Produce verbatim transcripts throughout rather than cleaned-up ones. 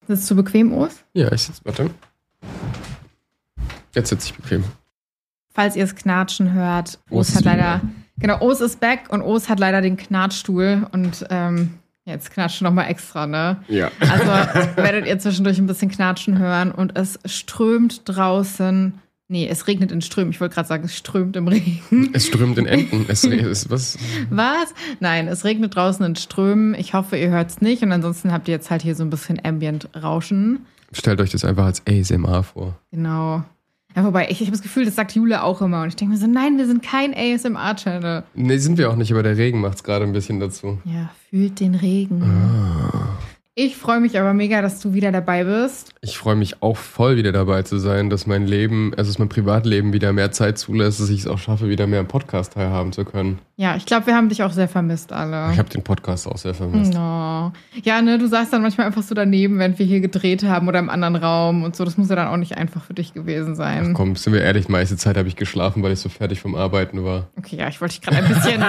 Sitzt du bequem, Os? Ja, ich sitze, warte. Jetzt sitze ich bequem. Falls ihr es knatschen hört, Os hat leider, genau, Os ist back und Os hat leider den Knatschstuhl und ähm, jetzt knatschen nochmal extra, ne? Ja. Also werdet ihr zwischendurch ein bisschen knatschen hören und es strömt draußen, nee, es regnet in Strömen, ich wollte gerade sagen, es strömt im Regen. Es strömt in Enten, es ist was? Was? Nein, es regnet draußen in Strömen, ich hoffe, ihr hört es nicht und ansonsten habt ihr jetzt halt hier so ein bisschen Ambient-Rauschen. Stellt euch das einfach als A S M R vor. Genau. Ja, wobei, ich, ich habe das Gefühl, das sagt Jule auch immer. Und ich denke mir so, nein, wir sind kein A S M R-Channel. Nee, sind wir auch nicht, aber der Regen macht es gerade ein bisschen dazu. Ja, fühlt den Regen. Ah. Ich freue mich aber mega, dass du wieder dabei bist. Ich freue mich auch voll, wieder dabei zu sein, dass mein Leben, also dass mein Privatleben wieder mehr Zeit zulässt, dass ich es auch schaffe, wieder mehr im Podcast teilhaben zu können. Ja, ich glaube, wir haben dich auch sehr vermisst, alle. Ich habe den Podcast auch sehr vermisst. No. Ja, ne, du saßt dann manchmal einfach so daneben, wenn wir hier gedreht haben oder im anderen Raum und so. Das muss ja dann auch nicht einfach für dich gewesen sein. Ach komm, sind wir ehrlich, meiste Zeit habe ich geschlafen, weil ich so fertig vom Arbeiten war. Okay, ja, ich wollte dich gerade ein bisschen...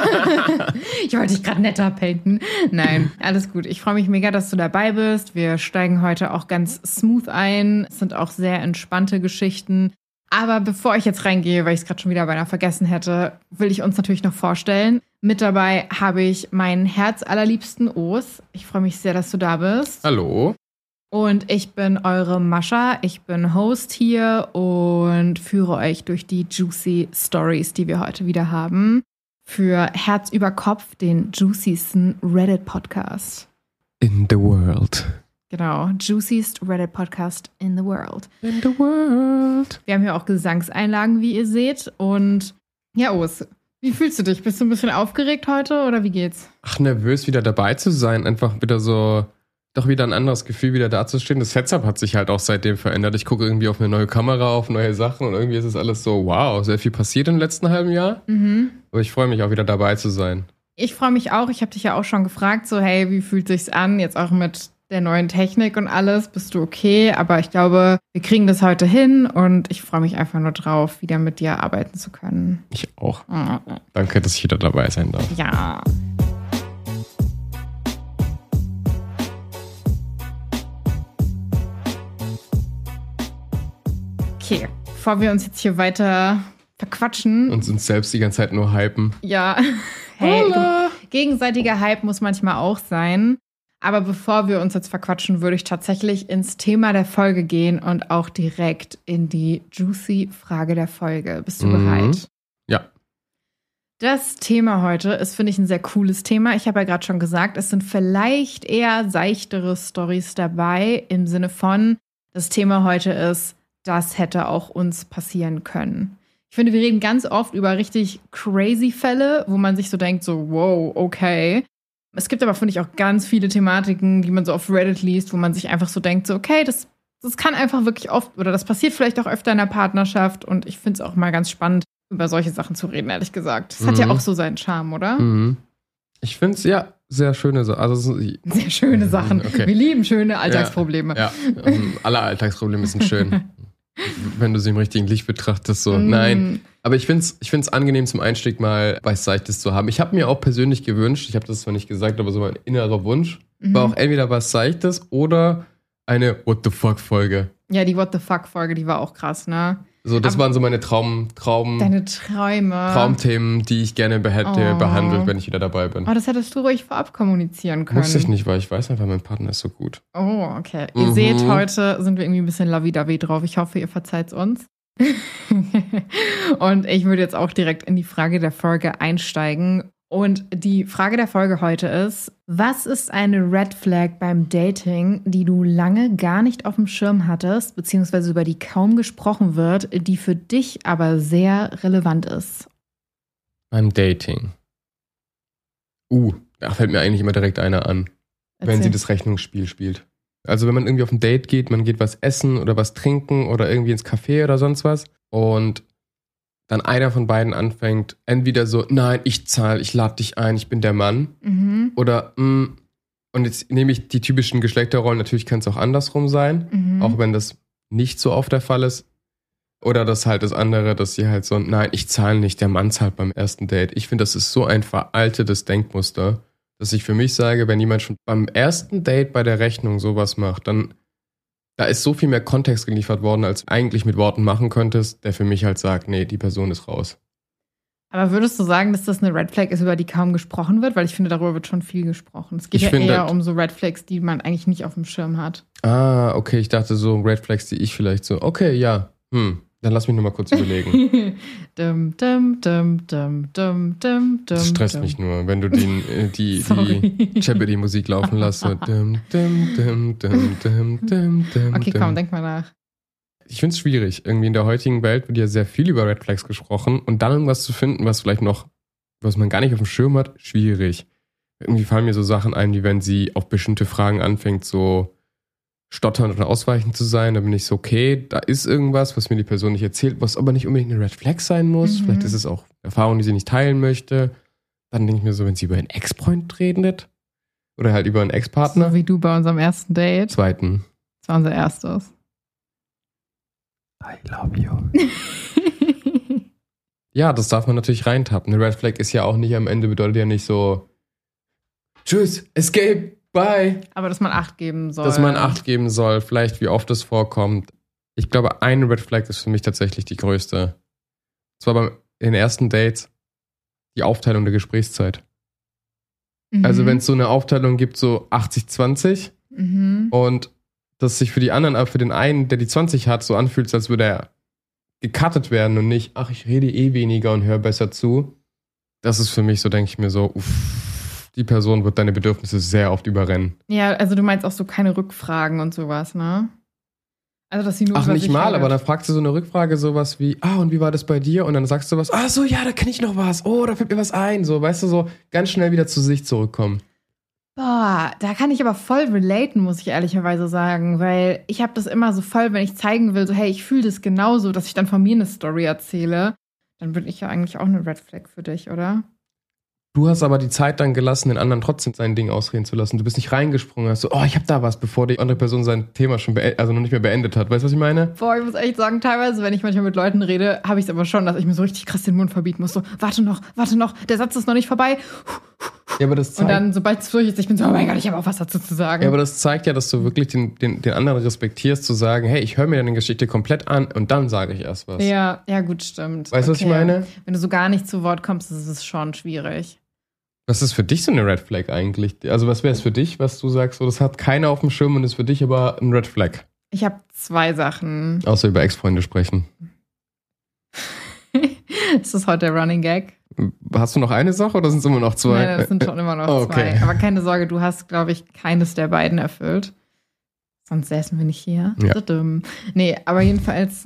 ich wollte dich gerade netter painten. Nein, alles gut. Ich freue mich mega, dass du dabei bist. Wir steigen heute auch ganz smooth ein. Es sind auch sehr entspannte Geschichten. Aber bevor ich jetzt reingehe, weil ich es gerade schon wieder beinahe vergessen hätte, will ich uns natürlich noch vorstellen. Mit dabei habe ich meinen herzallerliebsten Os. Ich freue mich sehr, dass du da bist. Hallo. Und ich bin eure Mascha. Ich bin Host hier und führe euch durch die juicy Stories, die wir heute wieder haben. Für Herz über Kopf, den juiciesten Reddit-Podcast. In the world. Genau, juiciest Reddit-Podcast in the world. In the world. Wir haben hier auch Gesangseinlagen, wie ihr seht. Und ja, Os, wie fühlst du dich? Bist du ein bisschen aufgeregt heute oder wie geht's? Ach, nervös wieder dabei zu sein. Einfach wieder so, doch wieder ein anderes Gefühl, wieder dazustehen. Das Setup hat sich halt auch seitdem verändert. Ich gucke irgendwie auf eine neue Kamera, auf neue Sachen und irgendwie ist es alles so, wow, sehr viel passiert im letzten halben Jahr. Mhm. Aber ich freue mich auch wieder dabei zu sein. Ich freue mich auch. Ich habe dich ja auch schon gefragt, so hey, wie fühlt sich's an? Jetzt auch mit der neuen Technik und alles. Bist du okay? Aber ich glaube, wir kriegen das heute hin und ich freue mich einfach nur drauf, wieder mit dir arbeiten zu können. Ich auch. Mhm. Danke, dass ich wieder dabei sein darf. Ja. Okay, bevor wir uns jetzt hier weiter verquatschen. Und uns selbst die ganze Zeit nur hypen. Ja, hey, Holla. Gegenseitiger Hype muss manchmal auch sein. Aber bevor wir uns jetzt verquatschen, würde ich tatsächlich ins Thema der Folge gehen und auch direkt in die juicy Frage der Folge. Bist du Mhm. bereit? Ja. Das Thema heute ist, finde ich, ein sehr cooles Thema. Ich habe ja gerade schon gesagt, es sind vielleicht eher seichtere Storys dabei, im Sinne von, das Thema heute ist, das hätte auch uns passieren können. Ich finde, wir reden ganz oft über richtig crazy Fälle, wo man sich so denkt, so wow, okay. Es gibt aber, finde ich, auch ganz viele Thematiken, die man so auf Reddit liest, wo man sich einfach so denkt, so okay, das, das kann einfach wirklich oft, oder das passiert vielleicht auch öfter in der Partnerschaft und ich finde es auch mal ganz spannend, über solche Sachen zu reden, ehrlich gesagt. Das mhm. hat ja auch so seinen Charme, oder? Mhm. Ich finde es, ja, sehr schöne Sachen. Also, sehr schöne Sachen. Okay. Wir lieben schöne Alltagsprobleme. Ja, ja. Um, alle Alltagsprobleme sind schön. Wenn du sie im richtigen Licht betrachtest, so, Mm. nein. Aber ich finde es ich find's angenehm, zum Einstieg mal was Seichtes zu haben. Ich habe mir auch persönlich gewünscht, ich habe das zwar nicht gesagt, aber so mein innerer Wunsch, Mhm. war auch entweder was Seichtes oder eine What the Fuck-Folge. Ja, die What the Fuck-Folge, die war auch krass, ne? So, das Aber waren so meine Traum, Traum, Deine Träume. Traumthemen, die ich gerne hätte Oh. behandelt, wenn ich wieder dabei bin. Oh, das hättest du ruhig vorab kommunizieren können. Muss ich nicht, weil ich weiß einfach, mein Partner ist so gut. Oh, okay. Ihr Mhm. seht, heute sind wir irgendwie ein bisschen lovey-dovey drauf. Ich hoffe, ihr verzeiht's uns. Und ich würde jetzt auch direkt in die Frage der Folge einsteigen. Und die Frage der Folge heute ist, was ist eine Red Flag beim Dating, die du lange gar nicht auf dem Schirm hattest, beziehungsweise über die kaum gesprochen wird, die für dich aber sehr relevant ist? Beim Dating. Uh, da fällt mir eigentlich immer direkt einer an, wenn Erzähl. sie das Rechnungsspiel spielt. Also wenn man irgendwie auf ein Date geht, man geht was essen oder was trinken oder irgendwie ins Café oder sonst was und dann einer von beiden anfängt, entweder so, nein, ich zahle, ich lade dich ein, ich bin der Mann. Mhm. Oder, mh, und jetzt nehme ich die typischen Geschlechterrollen, natürlich kann es auch andersrum sein, Mhm. auch wenn das nicht so oft der Fall ist. Oder das halt das andere, dass sie halt so, nein, ich zahle nicht, der Mann zahlt beim ersten Date. Ich finde, das ist so ein veraltetes Denkmuster. dass ich für mich sage, wenn jemand schon beim ersten Date bei der Rechnung sowas macht, dann da ist so viel mehr Kontext geliefert worden, als du eigentlich mit Worten machen könntest, der für mich halt sagt, nee, die Person ist raus. Aber würdest du sagen, dass das eine Red Flag ist, über die kaum gesprochen wird? Weil ich finde, darüber wird schon viel gesprochen. Es geht ich ja finde, eher um so Red Flags, die man eigentlich nicht auf dem Schirm hat. Ah, okay, ich dachte so Red Flags, die ich vielleicht so, okay, ja, hm, dann lass mich nochmal kurz überlegen. dum, dum, dum, dum, dum, dum, Das stresst dum. mich nur, wenn du die, die, die Jeopardy-Musik laufen lässt. So. Dum, dum, dum, dum, dum, dum, dum, Okay, komm, dum. denk mal nach. Ich finde es schwierig. Irgendwie in der heutigen Welt wird ja sehr viel über Red Flags gesprochen und dann irgendwas zu finden, was vielleicht noch, was man gar nicht auf dem Schirm hat, schwierig. Irgendwie fallen mir so Sachen ein, wie wenn sie auf bestimmte Fragen anfängt, so stotternd oder ausweichend zu sein, da bin ich so, okay, da ist irgendwas, was mir die Person nicht erzählt, was aber nicht unbedingt eine Red Flag sein muss. Mhm. Vielleicht ist es auch Erfahrung, die sie nicht teilen möchte. Dann denke ich mir so, wenn sie über einen Ex-Freund redet oder halt über einen Ex-Partner. So wie du bei unserem ersten Date. Zweiten. Das war unser erstes. I love you. Ja, das darf man natürlich reintappen. Eine Red Flag ist ja auch nicht am Ende, bedeutet ja nicht so, tschüss, escape, bye. Aber dass man Acht geben soll. Dass man Acht geben soll, vielleicht wie oft es vorkommt. Ich glaube, eine Red Flag ist für mich tatsächlich die größte. Und zwar beim, in den ersten Dates die Aufteilung der Gesprächszeit. Mhm. Also wenn es so eine Aufteilung gibt, so achtzig zwanzig Mhm. und das sich für die anderen, aber für den einen, der die zwanzig hat, so anfühlt, als würde er gecuttet werden und nicht, ach, ich rede eh weniger und höre besser zu. Das ist für mich so, denke ich mir so, uff, die Person wird deine Bedürfnisse sehr oft überrennen. Ja, also du meinst auch so keine Rückfragen und sowas, ne? Also, dass sie nur Ach, über nicht sich mal, redet. aber dann fragst du so eine Rückfrage, sowas wie, ah, und wie war das bei dir? Und dann sagst du was, ah, so, ja, da kenne ich noch was. Oh, da fällt mir was ein. So, weißt du, so ganz schnell wieder zu sich zurückkommen. Boah, da kann ich aber voll relaten, muss ich ehrlicherweise sagen, weil ich habe das immer so voll, wenn ich zeigen will, so hey, ich fühle das genauso, dass ich dann von mir eine Story erzähle, dann bin ich ja eigentlich auch eine Red Flag für dich, oder? Du hast aber die Zeit dann gelassen, den anderen trotzdem sein Ding ausreden zu lassen. Du bist nicht reingesprungen, hast so, oh, ich habe da was, bevor die andere Person sein Thema schon beendet, also noch nicht mehr beendet hat. Weißt du, was ich meine? Boah, ich muss echt sagen, teilweise, wenn ich manchmal mit Leuten rede, habe ich es aber schon, dass ich mir so richtig krass den Mund verbieten muss. So, warte noch, warte noch, der Satz ist noch nicht vorbei. Ja, aber das zeigt, Und dann, sobald es durch ist, ich bin so, oh mein Gott, ich habe auch was dazu zu sagen. ja, aber das zeigt ja, dass du wirklich den, den, den anderen respektierst, zu sagen, hey, ich höre mir deine Geschichte komplett an und dann sage ich erst was. Ja, ja, gut, stimmt. Weißt du, was ich meine? Wenn du so gar nicht zu Wort kommst, ist es schon schwierig. Was ist für dich so eine Red Flag eigentlich? Also was wäre es für dich, was du sagst, so das hat keiner auf dem Schirm und ist für dich aber ein Red Flag? Ich habe zwei Sachen. Außer über Ex-Freunde sprechen. Ist das heute der Running Gag? Hast du noch eine Sache oder sind es immer noch zwei? Nein, das sind schon immer noch Okay. zwei. Aber keine Sorge, du hast, glaube ich, keines der beiden erfüllt. Sonst säßen wir nicht hier. Ja. Tadam. Nee, aber jedenfalls.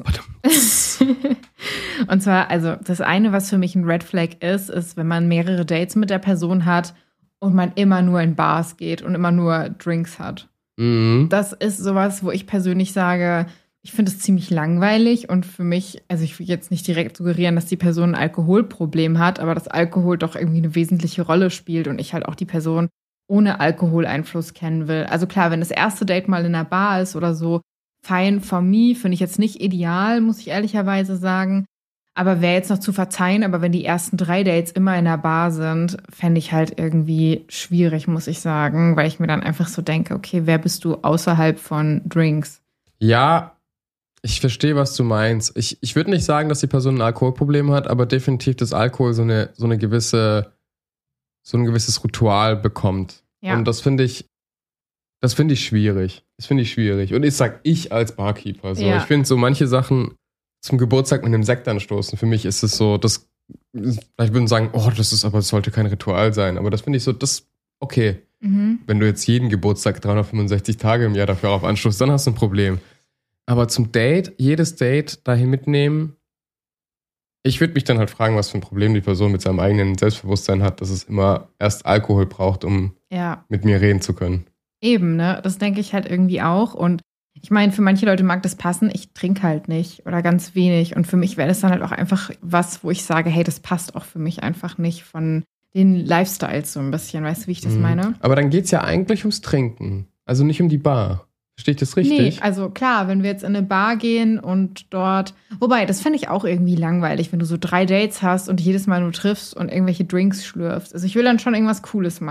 Und zwar, also das eine, was für mich ein Red Flag ist, ist, wenn man mehrere Dates mit der Person hat und man immer nur in Bars geht und immer nur Drinks hat. Mhm. Das ist sowas, wo ich persönlich sage, ich finde es ziemlich langweilig und für mich, also ich will jetzt nicht direkt suggerieren, dass die Person ein Alkoholproblem hat, aber dass Alkohol doch irgendwie eine wesentliche Rolle spielt und ich halt auch die Person ohne Alkoholeinfluss kennen will. Also klar, wenn das erste Date mal in einer Bar ist oder so, fine for me, finde ich jetzt nicht ideal, muss ich ehrlicherweise sagen. Aber wäre jetzt noch zu verzeihen, aber wenn die ersten drei Dates immer in der Bar sind, fände ich halt irgendwie schwierig, muss ich sagen, weil ich mir dann einfach so denke, okay, wer bist du außerhalb von Drinks? Ja, ich verstehe, was du meinst. Ich, ich würde nicht sagen, dass die Person ein Alkoholproblem hat, aber definitiv, dass Alkohol so eine, so eine gewisse, so ein gewisses Ritual bekommt. Ja. Und das finde ich, das finde ich schwierig. Das finde ich schwierig. Und ich sag ich als Barkeeper. So. Ja. Ich finde so manche Sachen zum Geburtstag mit einem Sekt anstoßen. Für mich ist es so, das, vielleicht würden sagen, oh, das ist aber, das sollte kein Ritual sein. Aber das finde ich so, das, okay. Mhm. Wenn du jetzt jeden Geburtstag dreihundertfünfundsechzig Tage im Jahr dafür auf anstoßt, dann hast du ein Problem. Aber zum Date, jedes Date dahin mitnehmen, ich würde mich dann halt fragen, was für ein Problem die Person mit seinem eigenen Selbstbewusstsein hat, dass es immer erst Alkohol braucht, um Ja, mit mir reden zu können. eben, ne? Das denke ich halt irgendwie auch. Und ich meine, für manche Leute mag das passen. Ich trinke halt nicht oder ganz wenig. Und für mich wäre das dann halt auch einfach was, wo ich sage, hey, das passt auch für mich einfach nicht von den Lifestyles so ein bisschen. Weißt du, wie ich das Mhm. meine? Aber dann geht es ja eigentlich ums Trinken. Also nicht um die Bar. Verstehe ich das richtig? Nee, also klar, wenn wir jetzt in eine Bar gehen und dort, wobei, das fände ich auch irgendwie langweilig, wenn du so drei Dates hast und jedes Mal nur triffst und irgendwelche Drinks schlürfst. Also ich will dann schon irgendwas Cooles machen.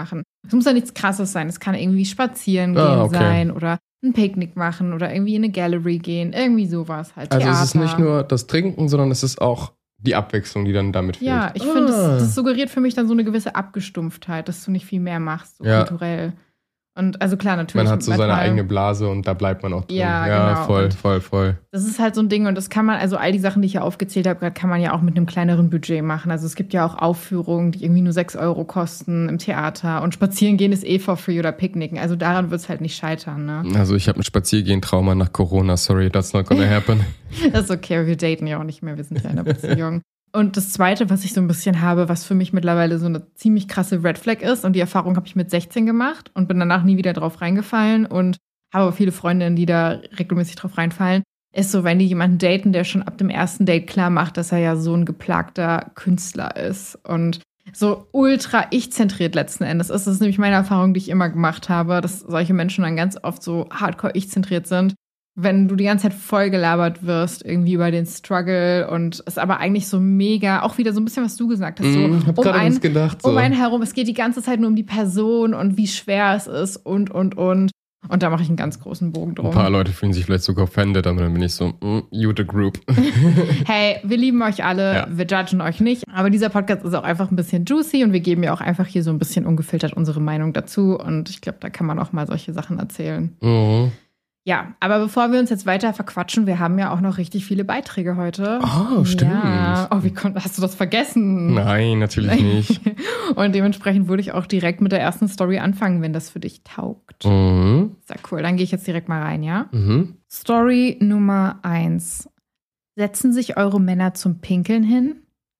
Es muss ja nichts Krasses sein. Es kann irgendwie spazieren gehen Ah, okay. sein oder ein Picknick machen oder irgendwie in eine Gallery gehen. Irgendwie sowas halt. Also Theater. es ist nicht nur das Trinken, sondern es ist auch die Abwechslung, die dann damit fehlt. Ja, ich ah. finde, das, das suggeriert für mich dann so eine gewisse Abgestumpftheit, dass du nicht viel mehr machst, so Ja. kulturell. Und also klar, natürlich. Man hat so seine manchmal- eigene Blase und da bleibt man auch drin. Ja, ja genau. voll, Und voll, voll. Das ist halt so ein Ding und das kann man, also all die Sachen, die ich hier aufgezählt habe, gerade kann man ja auch mit einem kleineren Budget machen. Also es gibt ja auch Aufführungen, die irgendwie nur sechs Euro kosten im Theater und spazieren gehen ist eh for free oder Picknicken. Also daran wird es halt nicht scheitern, ne? Also ich habe ein Spaziergehen-Trauma nach Corona. Sorry, that's not gonna happen. Das ist okay, wir daten ja auch nicht mehr, wir sind ja in einer Beziehung. Und das Zweite, was ich so ein bisschen habe, was für mich mittlerweile so eine ziemlich krasse Red Flag ist, und die Erfahrung habe ich mit sechzehn gemacht und bin danach nie wieder drauf reingefallen und habe auch viele Freundinnen, die da regelmäßig drauf reinfallen, ist so, wenn die jemanden daten, der schon ab dem ersten Date klar macht, dass er ja so ein geplagter Künstler ist und so ultra ich-zentriert letzten Endes ist. Das ist nämlich meine Erfahrung, die ich immer gemacht habe, dass solche Menschen dann ganz oft so hardcore ich-zentriert sind. Wenn du die ganze Zeit voll gelabert wirst, irgendwie über den Struggle und es aber eigentlich so mega, auch wieder so ein bisschen, was du gesagt hast, so Mm, hab um, gerade ein, das gedacht, so. um einen herum, es geht die ganze Zeit nur um die Person und wie schwer es ist und, und, und. Und da mache ich einen ganz großen Bogen drum. Ein paar Leute fühlen sich vielleicht sogar offended, aber dann bin ich so, mm, you the group. Hey, wir lieben euch alle, Ja. wir judgen euch nicht, aber dieser Podcast ist auch einfach ein bisschen juicy und wir geben ja auch einfach hier so ein bisschen ungefiltert unsere Meinung dazu und ich glaube, da kann man auch mal solche Sachen erzählen. Mhm. Ja, aber bevor wir uns jetzt weiter verquatschen, wir haben ja auch noch richtig viele Beiträge heute. Oh, stimmt. Ja. Oh, wie kon- hast du das vergessen? Nein, natürlich nicht. Und dementsprechend würde ich auch direkt mit der ersten Story anfangen, wenn das für dich taugt. Mhm. Sehr cool, dann gehe ich jetzt direkt mal rein, ja? Mhm. Story Nummer eins. Setzen sich eure Männer zum Pinkeln hin?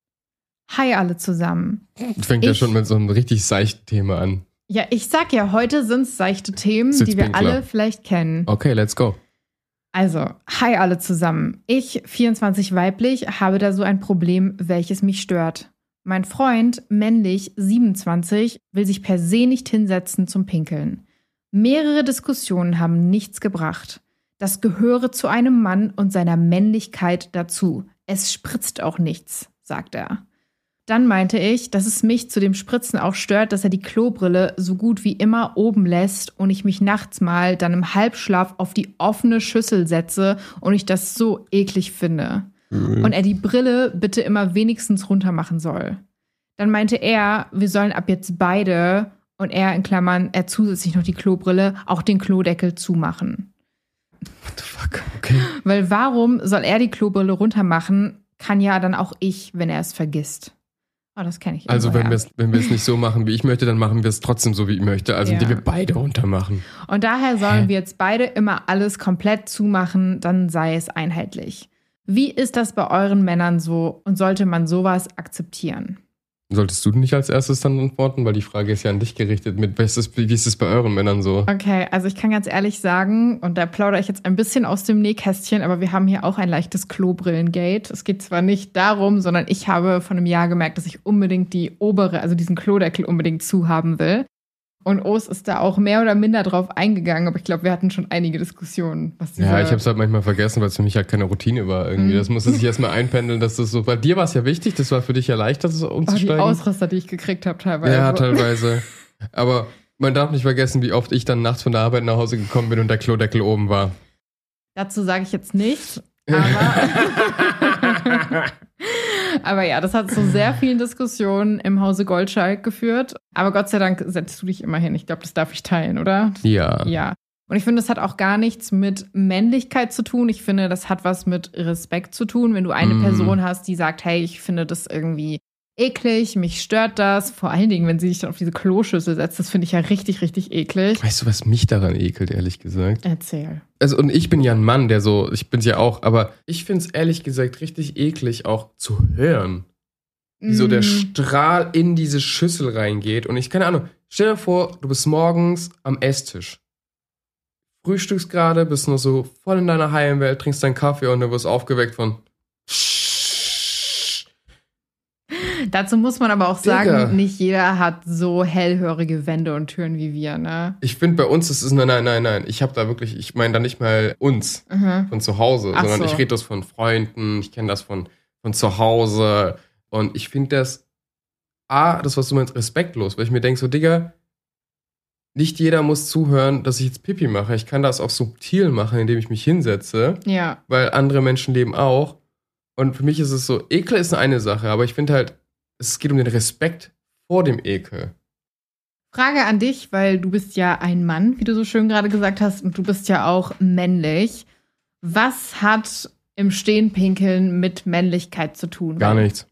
Hi alle zusammen. Fängt ja Ich- schon mit so einem richtig seichten Thema an. Ja, ich sag ja, heute sind es seichte Themen, die wir Sitzpinkler. alle vielleicht kennen. Okay, let's go. Also, hi alle zusammen. Ich, vierundzwanzig weiblich, habe da so ein Problem, welches mich stört. Mein Freund, männlich, siebenundzwanzig, will sich per se nicht hinsetzen zum Pinkeln. Mehrere Diskussionen haben nichts gebracht. Das gehöre zu einem Mann und seiner Männlichkeit dazu. Es spritzt auch nichts, sagt er. Dann meinte ich, dass es mich zu dem Spritzen auch stört, dass er die Klobrille so gut wie immer oben lässt und ich mich nachts mal dann im Halbschlaf auf die offene Schüssel setze und ich das so eklig finde. Mhm. Und er die Brille bitte immer wenigstens runter machen soll. Dann meinte er, wir sollen ab jetzt beide, und er in Klammern, er zusätzlich noch die Klobrille, auch den Klodeckel zumachen. What the fuck? Okay. Weil warum soll er die Klobrille runter machen, kann ja dann auch ich, wenn er es vergisst. Oh, das kenne ich. Also irgendwoher. wenn wir es wenn wir es nicht so machen, wie ich möchte, dann machen wir es trotzdem so, wie ich möchte. Also Ja. indem wir beide runter machen. Und daher sollen Hä? wir jetzt beide immer alles komplett zumachen, dann sei es einheitlich. Wie ist das bei euren Männern so und sollte man sowas akzeptieren? Solltest du nicht als erstes dann antworten? Weil die Frage ist ja an dich gerichtet. Mit, wie, ist es, wie ist es bei euren Männern so? Okay, also ich kann ganz ehrlich sagen, und da plaudere ich jetzt ein bisschen aus dem Nähkästchen, aber wir haben hier auch ein leichtes Klobrillengate. Es geht zwar nicht darum, sondern ich habe von einem Jahr gemerkt, dass ich unbedingt die obere, also diesen Klodeckel unbedingt zuhaben will. Und Os ist da auch mehr oder minder drauf eingegangen, aber ich glaube, wir hatten schon einige Diskussionen. Was diese Ja, ich habe es halt manchmal vergessen, weil es für mich halt keine Routine war irgendwie. Mhm. Das musste sich erstmal einpendeln, dass das so. Bei dir war es ja wichtig, das war für dich ja leicht, das oh, die umzusteigen. Ausraster, die ich gekriegt habe teilweise. Ja, teilweise. Aber man darf nicht vergessen, wie oft ich dann nachts von der Arbeit nach Hause gekommen bin und der Klodeckel oben war. Dazu sage ich jetzt nichts, aber, aber ja, das hat zu sehr vielen Diskussionen im Hause Goldschalk geführt. Aber Gott sei Dank setzt du dich immer hin. Ich glaube, das darf ich teilen, oder? Ja. Ja. Und ich finde, das hat auch gar nichts mit Männlichkeit zu tun. Ich finde, das hat was mit Respekt zu tun. Wenn du eine Mm. Person hast, die sagt, hey, ich finde das irgendwie eklig, mich stört das. Vor allen Dingen, wenn sie sich dann auf diese Kloschüssel setzt, das finde ich ja richtig, richtig eklig. Weißt du, was mich daran ekelt, ehrlich gesagt? Erzähl. Also, und ich bin ja ein Mann, der so, ich bin's ja auch, aber ich find's ehrlich gesagt richtig eklig, auch zu hören. Wie so der Mm. Strahl in diese Schüssel reingeht. Und ich, keine Ahnung, stell dir vor, du bist morgens am Esstisch. Frühstückst gerade, bist noch so voll in deiner Heimwelt, trinkst deinen Kaffee und du wirst aufgeweckt von. Dazu muss man aber auch sagen, Digga. nicht jeder hat so hellhörige Wände und Türen wie wir, ne? Ich finde bei uns, das ist, nein, nein, nein, nein. Ich habe da wirklich, ich meine da nicht mal uns Mhm. von zu Hause, Ach sondern so. ich rede das von Freunden, ich kenne das von, von zu Hause. Und ich finde das, A, das, was du meinst, respektlos, weil ich mir denke, so, Digga, nicht jeder muss zuhören, dass ich jetzt Pipi mache. Ich kann das auch subtil machen, indem ich mich hinsetze. Ja. Weil andere Menschen leben auch. Und für mich ist es so, Ekel ist eine Sache, aber ich finde halt, es geht um den Respekt vor dem Ekel. Frage an dich, weil du bist ja ein Mann, wie du so schön gerade gesagt hast, und du bist ja auch männlich. Was hat im Stehen pinkeln mit Männlichkeit zu tun? Gar nichts.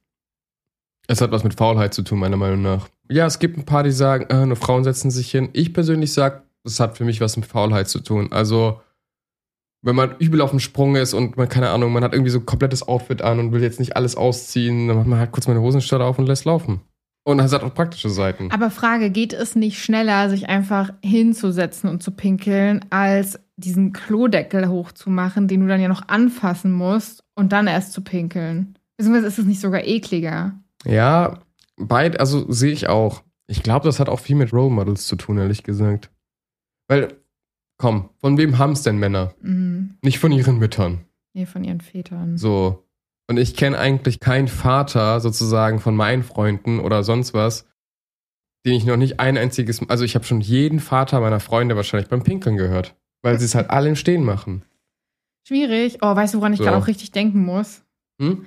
Es hat was mit Faulheit zu tun, meiner Meinung nach. Ja, es gibt ein paar, die sagen, äh, nur Frauen setzen sich hin. Ich persönlich sage, es hat für mich was mit Faulheit zu tun. Also, wenn man übel auf dem Sprung ist und man, keine Ahnung, man hat irgendwie so ein komplettes Outfit an und will jetzt nicht alles ausziehen, dann macht man halt kurz mal eine Hosenstelle auf und lässt laufen. Und das hat auch praktische Seiten. Aber Frage, geht es nicht schneller, sich einfach hinzusetzen und zu pinkeln, als diesen Klodeckel hochzumachen, den du dann ja noch anfassen musst und dann erst zu pinkeln? Beziehungsweise ist es nicht sogar ekliger? Ja, beid, also sehe ich auch. Ich glaube, das hat auch viel mit Role Models zu tun, ehrlich gesagt. Weil, komm, von wem haben es denn Männer? Mhm. Nicht von ihren Müttern. Nee, von ihren Vätern. So. Und ich kenne eigentlich keinen Vater sozusagen von meinen Freunden oder sonst was, den ich noch nicht ein einziges, also ich habe schon jeden Vater meiner Freunde wahrscheinlich beim Pinkeln gehört, weil sie es halt alle im Stehen machen. Schwierig. Oh, weißt du, woran ich So. gerade auch richtig denken muss? Hm?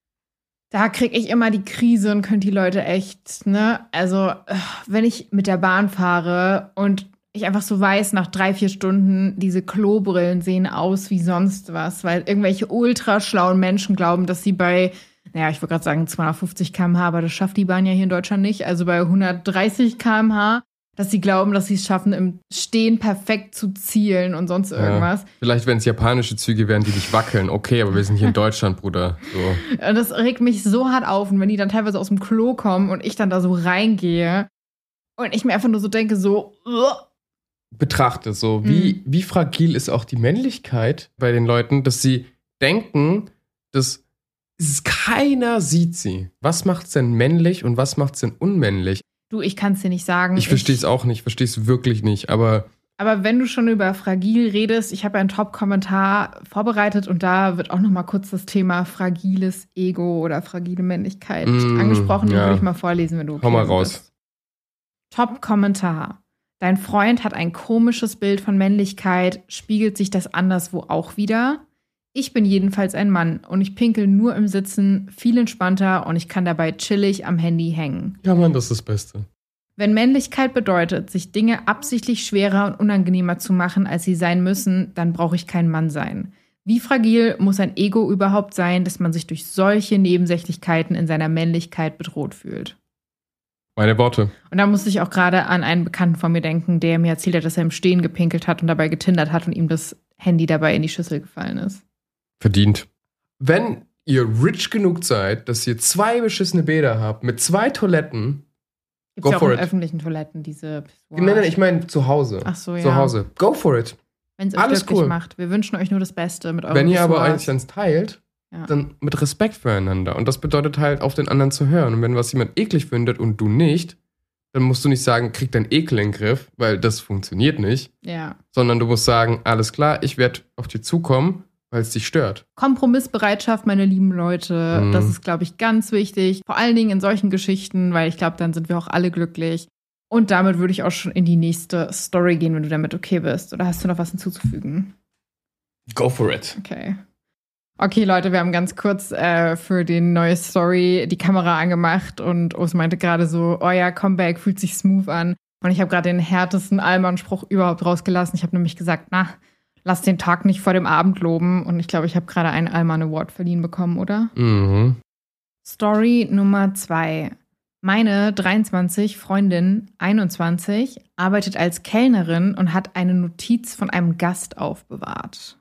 Da kriege ich immer die Krise und könnte die Leute echt, ne? Also, äh, wenn ich mit der Bahn fahre und ich einfach so weiß, nach drei, vier Stunden, diese Klobrillen sehen aus wie sonst was, weil irgendwelche ultra schlauen Menschen glauben, dass sie bei, naja, ich würde gerade sagen zweihundertfünfzig Kilometer pro Stunde, aber das schafft die Bahn ja hier in Deutschland nicht, also bei hundertdreißig Kilometer pro Stunde, dass sie glauben, dass sie es schaffen, im Stehen perfekt zu zielen und sonst irgendwas. Ja, vielleicht, wenn es japanische Züge wären, die nicht wackeln. Okay, aber wir sind hier in Deutschland, Bruder. So. Und das regt mich so hart auf. Und wenn die dann teilweise aus dem Klo kommen und ich dann da so reingehe und ich mir einfach nur so denke, so, uah. Betrachte so, wie, wie fragil ist auch die Männlichkeit bei den Leuten, dass sie denken, dass es keiner sieht sie. Was macht's denn männlich und was macht's denn unmännlich? Du, ich kann es dir nicht sagen. Ich verstehe es auch nicht, verstehe es wirklich nicht, aber Aber wenn du schon über fragil redest, ich habe einen Top-Kommentar vorbereitet und da wird auch noch mal kurz das Thema fragiles Ego oder fragile Männlichkeit mm, angesprochen. Den ja. würde ich mal vorlesen, wenn du okay Hau mal bist. raus. Top-Kommentar. Dein Freund hat ein komisches Bild von Männlichkeit. Spiegelt sich das anderswo auch wieder? Ich bin jedenfalls ein Mann und ich pinkel nur im Sitzen, viel entspannter und ich kann dabei chillig am Handy hängen. Ja, Mann, das ist das Beste. Wenn Männlichkeit bedeutet, sich Dinge absichtlich schwerer und unangenehmer zu machen, als sie sein müssen, dann brauche ich kein Mann sein. Wie fragil muss ein Ego überhaupt sein, dass man sich durch solche Nebensächlichkeiten in seiner Männlichkeit bedroht fühlt? Meine Worte. Und da musste ich auch gerade an einen Bekannten von mir denken, der mir erzählt hat, dass er im Stehen gepinkelt hat und dabei getindert hat und ihm das Handy dabei in die Schüssel gefallen ist. Verdient. Wenn ihr rich genug seid, dass ihr zwei beschissene Bäder habt mit zwei Toiletten, Gibt go es ja auch for in it. öffentlichen Toiletten diese Pissoirs. Nein, nein, ich meine zu Hause. Ach so, ja. Zu Hause. Go for it. Wenn es euch Alles glücklich cool. macht. Wir wünschen euch nur das Beste mit euren Wenn ihr aber Pissoirs. euch eins teilt, Ja. dann mit Respekt füreinander. Und das bedeutet halt, auf den anderen zu hören. Und wenn was jemand eklig findet und du nicht, dann musst du nicht sagen, krieg deinen Ekel in den Griff, weil das funktioniert nicht. Ja. Sondern du musst sagen, alles klar, ich werde auf dich zukommen, weil es dich stört. Kompromissbereitschaft, meine lieben Leute, Mhm. das ist, glaube ich, ganz wichtig. Vor allen Dingen in solchen Geschichten, weil ich glaube, dann sind wir auch alle glücklich. Und damit würde ich auch schon in die nächste Story gehen, wenn du damit okay bist. Oder hast du noch was hinzuzufügen? Go for it. Okay. Okay, Leute, wir haben ganz kurz äh, für die neue Story die Kamera angemacht und Urs meinte gerade so, oh ja, Comeback fühlt sich smooth an. Und ich habe gerade den härtesten Allmann-Spruch überhaupt rausgelassen. Ich habe nämlich gesagt, na, lass den Tag nicht vor dem Abend loben. Und ich glaube, ich habe gerade einen Allmann-Award verliehen bekommen, oder? Mhm. Story Nummer zwei. Meine dreiundzwanzig Freundin, einundzwanzig, arbeitet als Kellnerin und hat eine Notiz von einem Gast aufbewahrt.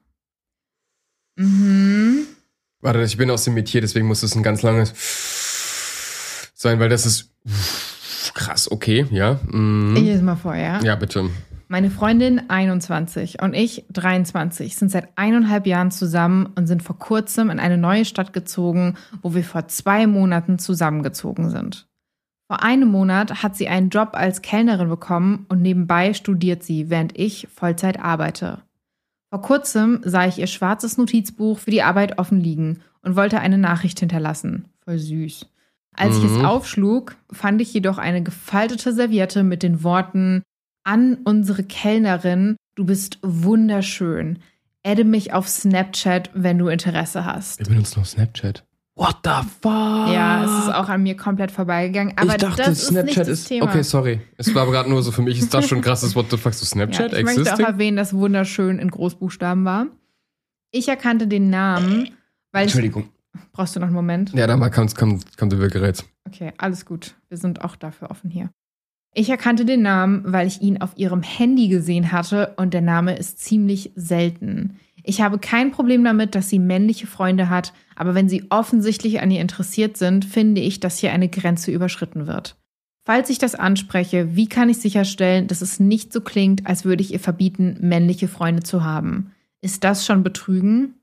Mhm. Warte, ich bin aus dem Metier, deswegen muss es ein ganz langes sein, weil das ist krass, okay, ja. Mhm. Ich lese mal vor, ja? Ja, bitte. Meine Freundin einundzwanzig und ich dreiundzwanzig sind seit eineinhalb Jahren zusammen und sind vor kurzem in eine neue Stadt gezogen, wo wir vor zwei Monaten zusammengezogen sind. Vor einem Monat hat sie einen Job als Kellnerin bekommen und nebenbei studiert sie, während ich Vollzeit arbeite. Vor kurzem sah ich ihr schwarzes Notizbuch für die Arbeit offen liegen und wollte eine Nachricht hinterlassen. Voll süß. Als ich Mhm. es aufschlug, fand ich jedoch eine gefaltete Serviette mit den Worten: an unsere Kellnerin, du bist wunderschön. Adde mich auf Snapchat, wenn du Interesse hast. Wir benutzen noch Snapchat. What the fuck? Ja, es ist auch an mir komplett vorbeigegangen. Aber ich dachte, das Snapchat ist nicht das ist. Thema. Okay, sorry. Es war aber gerade nur so für mich, ist das schon krasses What the fuck, so Snapchat Ja, ich existing? möchte auch erwähnen, dass wunderschön in Großbuchstaben war. Ich erkannte den Namen, weil Entschuldigung. Ich, brauchst du noch einen Moment? Ja, dann mal kommt, kommt, kommt der Wirkgerät. Okay, alles gut. Wir sind auch dafür offen hier. Ich erkannte den Namen, weil ich ihn auf ihrem Handy gesehen hatte und der Name ist ziemlich selten. Ich habe kein Problem damit, dass sie männliche Freunde hat, aber wenn sie offensichtlich an ihr interessiert sind, finde ich, dass hier eine Grenze überschritten wird. Falls ich das anspreche, wie kann ich sicherstellen, dass es nicht so klingt, als würde ich ihr verbieten, männliche Freunde zu haben? Ist das schon Betrügen?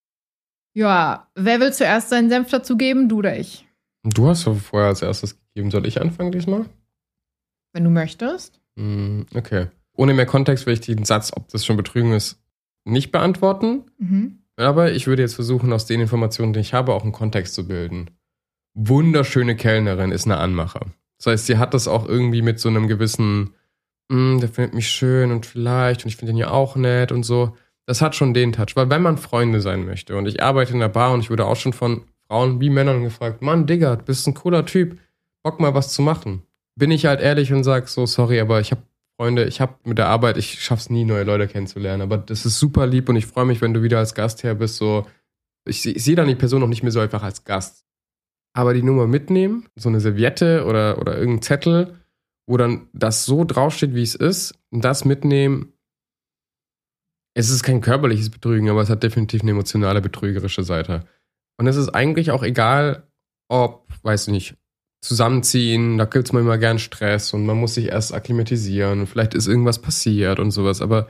Ja, wer will zuerst seinen Senf dazugeben, du oder ich? Du hast doch vorher als erstes gegeben. Soll ich anfangen diesmal? Wenn du möchtest. Okay. Ohne mehr Kontext will ich den Satz, ob das schon Betrügen ist, nicht beantworten. Mhm. Aber ich würde jetzt versuchen, aus den Informationen, die ich habe, auch einen Kontext zu bilden. Wunderschöne Kellnerin ist eine Anmacher. Das heißt, sie hat das auch irgendwie mit so einem gewissen, der findet mich schön und vielleicht und ich finde ihn ja auch nett und so. Das hat schon den Touch. Weil wenn man Freunde sein möchte und ich arbeite in der Bar und ich wurde auch schon von Frauen wie Männern gefragt, Mann, Digga, du bist ein cooler Typ, Bock mal was zu machen. Bin ich halt ehrlich und sag so, sorry, aber ich habe Freunde, ich habe mit der Arbeit, ich schaff's nie, neue Leute kennenzulernen, aber das ist super lieb und ich freue mich, wenn du wieder als Gast her bist, so, ich, ich sehe dann die Person auch nicht mehr so einfach als Gast. Aber die Nummer mitnehmen, so eine Serviette oder, oder irgendein Zettel, wo dann das so draufsteht, wie es ist, und das mitnehmen, es ist kein körperliches Betrügen, aber es hat definitiv eine emotionale, betrügerische Seite. Und es ist eigentlich auch egal, ob, weiß ich nicht, zusammenziehen, da gibt es manchmal gern Stress und man muss sich erst akklimatisieren und vielleicht ist irgendwas passiert und sowas, aber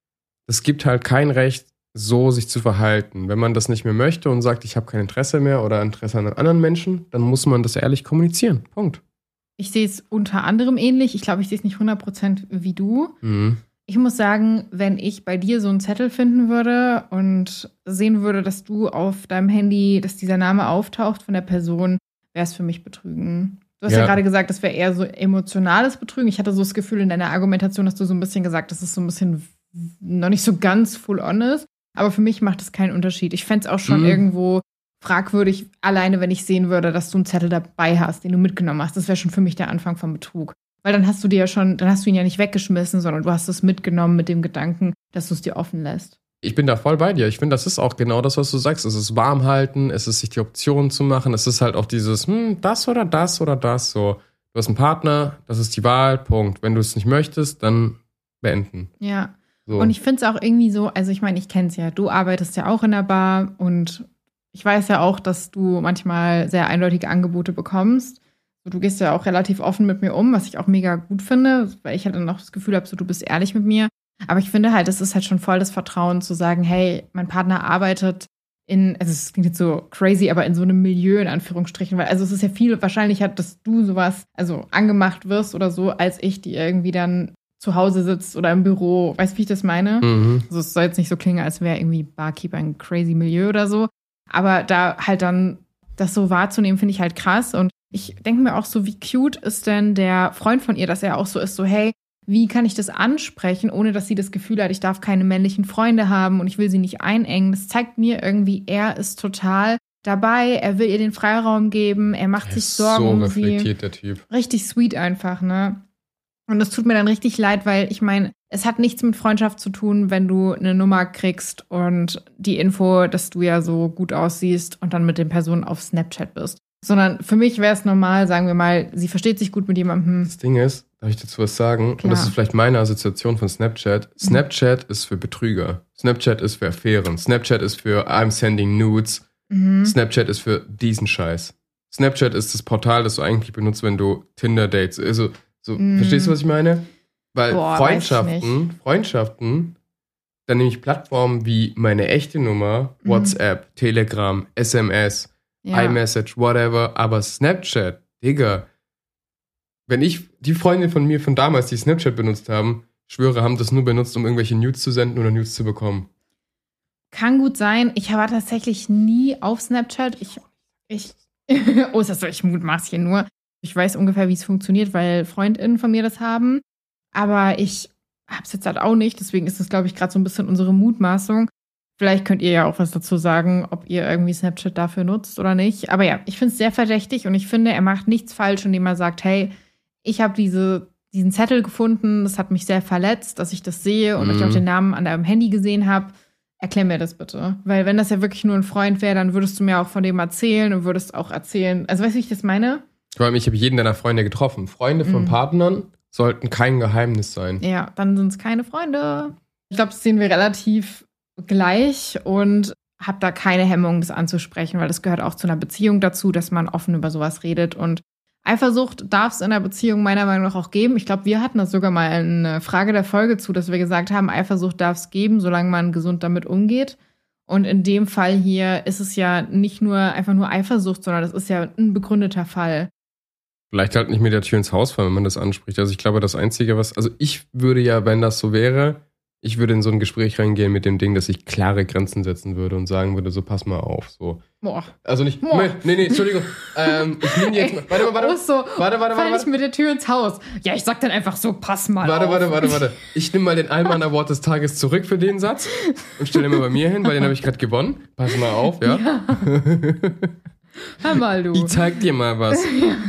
es gibt halt kein Recht, so sich zu verhalten. Wenn man das nicht mehr möchte und sagt, ich habe kein Interesse mehr oder Interesse an einem anderen Menschen, dann muss man das ehrlich kommunizieren. Punkt. Ich sehe es unter anderem ähnlich. Ich glaube, ich sehe es nicht hundert Prozent wie du. Mhm. Ich muss sagen, wenn ich bei dir so einen Zettel finden würde und sehen würde, dass du auf deinem Handy, dass dieser Name auftaucht von der Person, wäre es für mich Betrügen. Du hast ja, ja gerade gesagt, das wäre eher so emotionales Betrügen. Ich hatte so das Gefühl in deiner Argumentation, dass du so ein bisschen gesagt hast, dass es so ein bisschen noch nicht so ganz full on ist. Aber für mich macht es keinen Unterschied. Ich fände es auch schon mhm. irgendwo fragwürdig, alleine wenn ich sehen würde, dass du einen Zettel dabei hast, den du mitgenommen hast. Das wäre schon für mich der Anfang von Betrug. Weil dann hast du dir ja schon, dann hast du ihn ja nicht weggeschmissen, sondern du hast es mitgenommen mit dem Gedanken, dass du es dir offen lässt. Ich bin da voll bei dir. Ich finde, das ist auch genau das, was du sagst. Es ist warm halten, es ist sich die Optionen zu machen. Es ist halt auch dieses, hm, das oder das oder das. So, du hast einen Partner, das ist die Wahl, Punkt. Wenn du es nicht möchtest, dann beenden. Ja. So. Und ich finde es auch irgendwie so, also ich meine, ich kenne es ja, du arbeitest ja auch in der Bar und ich weiß ja auch, dass du manchmal sehr eindeutige Angebote bekommst. Du gehst ja auch relativ offen mit mir um, was ich auch mega gut finde, weil ich halt dann auch das Gefühl habe, so, du bist ehrlich mit mir. Aber ich finde halt, es ist halt schon voll das Vertrauen zu sagen, hey, mein Partner arbeitet in, also es klingt jetzt so crazy, aber in so einem Milieu in Anführungsstrichen, weil also es ist ja viel wahrscheinlicher, dass du sowas, also angemacht wirst oder so, als ich, die irgendwie dann zu Hause sitzt oder im Büro. Weißt du, wie ich das meine? Mhm. Also es soll jetzt nicht so klingen, als wäre irgendwie Barkeeper ein crazy Milieu oder so. Aber da halt dann das so wahrzunehmen, finde ich halt krass. Und ich denke mir auch so, wie cute ist denn der Freund von ihr, dass er auch so ist, so hey, wie kann ich das ansprechen, ohne dass sie das Gefühl hat, ich darf keine männlichen Freunde haben und ich will sie nicht einengen. Das zeigt mir irgendwie, er ist total dabei, er will ihr den Freiraum geben, er macht er sich Sorgen so um reflektiert, sie. Der Typ. Richtig sweet einfach, ne? Und das tut mir dann richtig leid, weil ich meine, es hat nichts mit Freundschaft zu tun, wenn du eine Nummer kriegst und die Info, dass du ja so gut aussiehst und dann mit den Personen auf Snapchat bist. Sondern für mich wäre es normal, sagen wir mal, sie versteht sich gut mit jemandem. Das Ding ist, darf ich dazu was sagen? Klar. Und das ist vielleicht meine Assoziation von Snapchat. Snapchat mhm. ist für Betrüger. Snapchat ist für Affären. Snapchat ist für I'm sending nudes. Mhm. Snapchat ist für diesen Scheiß. Snapchat ist das Portal, das du eigentlich benutzt, wenn du Tinder-Dates, also so, mm. verstehst du, was ich meine? Weil Boah, Freundschaften, Freundschaften, dann nehme ich Plattformen wie meine echte Nummer, mm. WhatsApp, Telegram, S M S, ja. iMessage, whatever, aber Snapchat, Digga, wenn ich, die Freunde von mir von damals, die Snapchat benutzt haben, schwöre, haben das nur benutzt, um irgendwelche Nudes zu senden oder Nudes zu bekommen. Kann gut sein. Ich war tatsächlich nie auf Snapchat. Ich, ich, oh, ist das so, ich mutmaß hier nur. Ich weiß ungefähr, wie es funktioniert, weil FreundInnen von mir das haben. Aber ich hab's jetzt halt auch nicht. Deswegen ist das, glaube ich, gerade so ein bisschen unsere Mutmaßung. Vielleicht könnt ihr ja auch was dazu sagen, ob ihr irgendwie Snapchat dafür nutzt oder nicht. Aber ja, ich finde es sehr verdächtig und ich finde, er macht nichts falsch, indem er sagt, hey, ich habe diese, diesen Zettel gefunden, das hat mich sehr verletzt, dass ich das sehe und mhm. ich auch den Namen an deinem Handy gesehen habe. Erklär mir das bitte. Weil wenn das ja wirklich nur ein Freund wäre, dann würdest du mir auch von dem erzählen und würdest auch erzählen. Also weißt du, wie ich das meine? Vor allem, ich habe jeden deiner Freunde getroffen. Freunde von mhm. Partnern sollten kein Geheimnis sein. Ja, dann sind es keine Freunde. Ich glaube, das sehen wir relativ gleich und habe da keine Hemmung, das anzusprechen, weil das gehört auch zu einer Beziehung dazu, dass man offen über sowas redet. Und Eifersucht darf es in einer Beziehung meiner Meinung nach auch geben. Ich glaube, wir hatten das sogar mal eine Frage der Folge zu, dass wir gesagt haben, Eifersucht darf es geben, solange man gesund damit umgeht. Und in dem Fall hier ist es ja nicht nur einfach nur Eifersucht, sondern das ist ja ein begründeter Fall. Vielleicht halt nicht mit der Tür ins Haus fallen, wenn man das anspricht. Also ich glaube, das Einzige, was, also ich würde ja, wenn das so wäre, ich würde in so ein Gespräch reingehen mit dem Ding, dass ich klare Grenzen setzen würde und sagen würde, so pass mal auf, so. Boah. Also nicht, Boah. nee, nee, Entschuldigung, ähm, ich nehme jetzt mal, warte mal, warte, so, warte, warte, warte, warte. mit der Tür ins Haus. Ja, ich sag dann einfach so, pass mal warte, auf. Warte, warte, warte, warte. Ich nehme mal den Allmann Award des Tages zurück für den Satz und stelle ihn mal bei mir hin, weil den habe ich gerade gewonnen. Pass mal auf, ja. ja. Hör mal, du. Ich zeig dir mal was.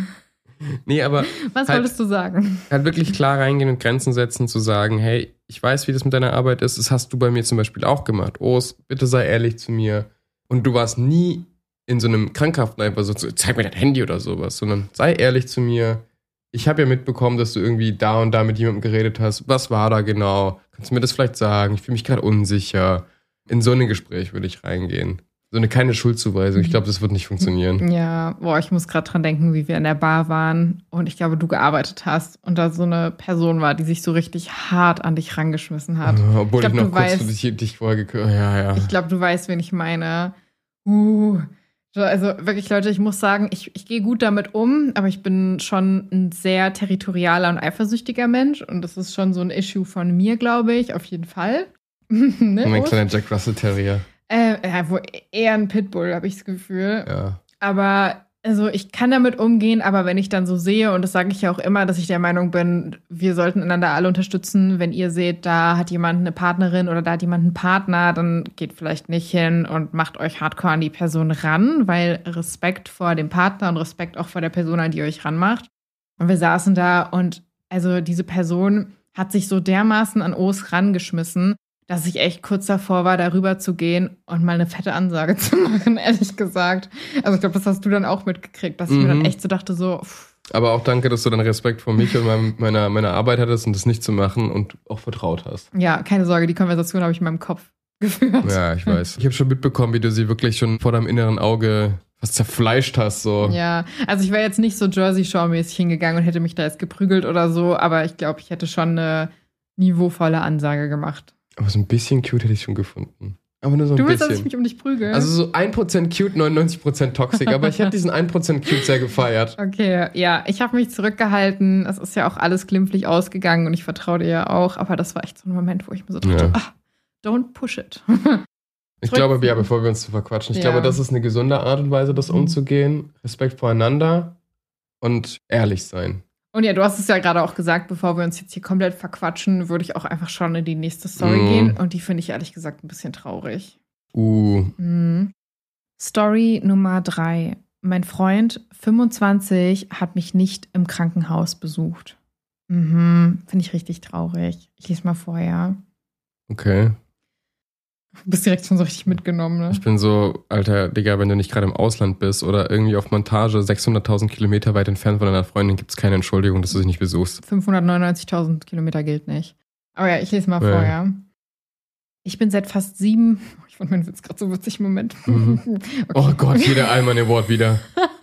Nee, aber was halt, wolltest du sagen? Halt wirklich klar reingehen und Grenzen setzen, zu sagen, hey, ich weiß, wie das mit deiner Arbeit ist, das hast du bei mir zum Beispiel auch gemacht. Os, bitte sei ehrlich zu mir. Und du warst nie in so einem krankhaften einfach so, zeig mir dein Handy oder sowas, sondern sei ehrlich zu mir. Ich habe ja mitbekommen, dass du irgendwie da und da mit jemandem geredet hast. Was war da genau? Kannst du mir das vielleicht sagen? Ich fühle mich gerade unsicher. In so ein Gespräch würde ich reingehen. So eine keine Schuldzuweisung. Ich glaube, das wird nicht funktionieren. Ja, boah, ich muss gerade dran denken, wie wir in der Bar waren und ich glaube, du gearbeitet hast und da so eine Person war, die sich so richtig hart an dich rangeschmissen hat. Oh, obwohl ich, glaub, ich noch kurz weißt, für dich, dich vorher gekümmert. Ja, ja. Ich glaube, du weißt, wen ich meine. Uh, also wirklich, Leute, ich muss sagen, ich, ich gehe gut damit um, aber ich bin schon ein sehr territorialer und eifersüchtiger Mensch und das ist schon so ein Issue von mir, glaube ich, auf jeden Fall. Ne, mein kleiner Jack Russell Terrier. Äh, ja, wo eher ein Pitbull, habe ich das Gefühl. Ja. Aber also ich kann damit umgehen, aber wenn ich dann so sehe, und das sage ich ja auch immer, dass ich der Meinung bin, wir sollten einander alle unterstützen, wenn ihr seht, da hat jemand eine Partnerin oder da hat jemand einen Partner, dann geht vielleicht nicht hin und macht euch hardcore an die Person ran, weil Respekt vor dem Partner und Respekt auch vor der Person, an die euch ranmacht. Und wir saßen da und also diese Person hat sich so dermaßen an Os rangeschmissen, dass ich echt kurz davor war, darüber zu gehen und mal eine fette Ansage zu machen, ehrlich gesagt. Also ich glaube, das hast du dann auch mitgekriegt, dass ich mhm. mir dann echt so dachte, so... Pff. Aber auch danke, dass du dann Respekt vor mich und meinem, meiner, meiner Arbeit hattest und das nicht zu machen und auch vertraut hast. Ja, keine Sorge, die Konversation habe ich in meinem Kopf geführt. Ja, ich weiß. Ich habe schon mitbekommen, wie du sie wirklich schon vor deinem inneren Auge fast zerfleischt hast. So. Ja, also ich wäre jetzt nicht so Jersey Shore-mäßig hingegangen und hätte mich da jetzt geprügelt oder so, aber ich glaube, ich hätte schon eine niveauvolle Ansage gemacht. Aber so ein bisschen cute hätte ich schon gefunden. Aber nur so ein du willst, bisschen. dass ich mich um dich prügel? Also so ein Prozent cute, neunundneunzig Prozent toxic. Aber ich habe diesen ein Prozent cute sehr gefeiert. Okay, ja. Ich habe mich zurückgehalten. Es ist ja auch alles glimpflich ausgegangen und ich vertraue dir ja auch. Aber das war echt so ein Moment, wo ich mir so dachte, ja. ah, don't push it. Ich glaube, ja, bevor wir uns zu verquatschen, ich ja. glaube, das ist eine gesunde Art und Weise, das umzugehen. Respekt voreinander und ehrlich sein. Und ja, du hast es ja gerade auch gesagt, bevor wir uns jetzt hier komplett verquatschen, würde ich auch einfach schon in die nächste Story mm. gehen. Und die finde ich ehrlich gesagt ein bisschen traurig. Uh. Mm. Story Nummer drei. Mein Freund, fünfundzwanzig, hat mich nicht im Krankenhaus besucht. Mhm. Finde ich richtig traurig. Ich lese mal vorher. Okay. Du bist direkt schon so richtig mitgenommen, ne? Ich bin so, Alter, Digga, wenn du nicht gerade im Ausland bist oder irgendwie auf Montage sechshunderttausend Kilometer weit entfernt von deiner Freundin, gibt es keine Entschuldigung, dass du dich nicht besuchst. fünfhundertneunundneunzigtausend Kilometer gilt nicht. Aber ja, ich lese mal ja. vorher. Ich bin seit fast sieben... Ich fand meinen Witz gerade so witzig, Moment. Mhm. Okay. Oh Gott, hier der Allmann Award wieder.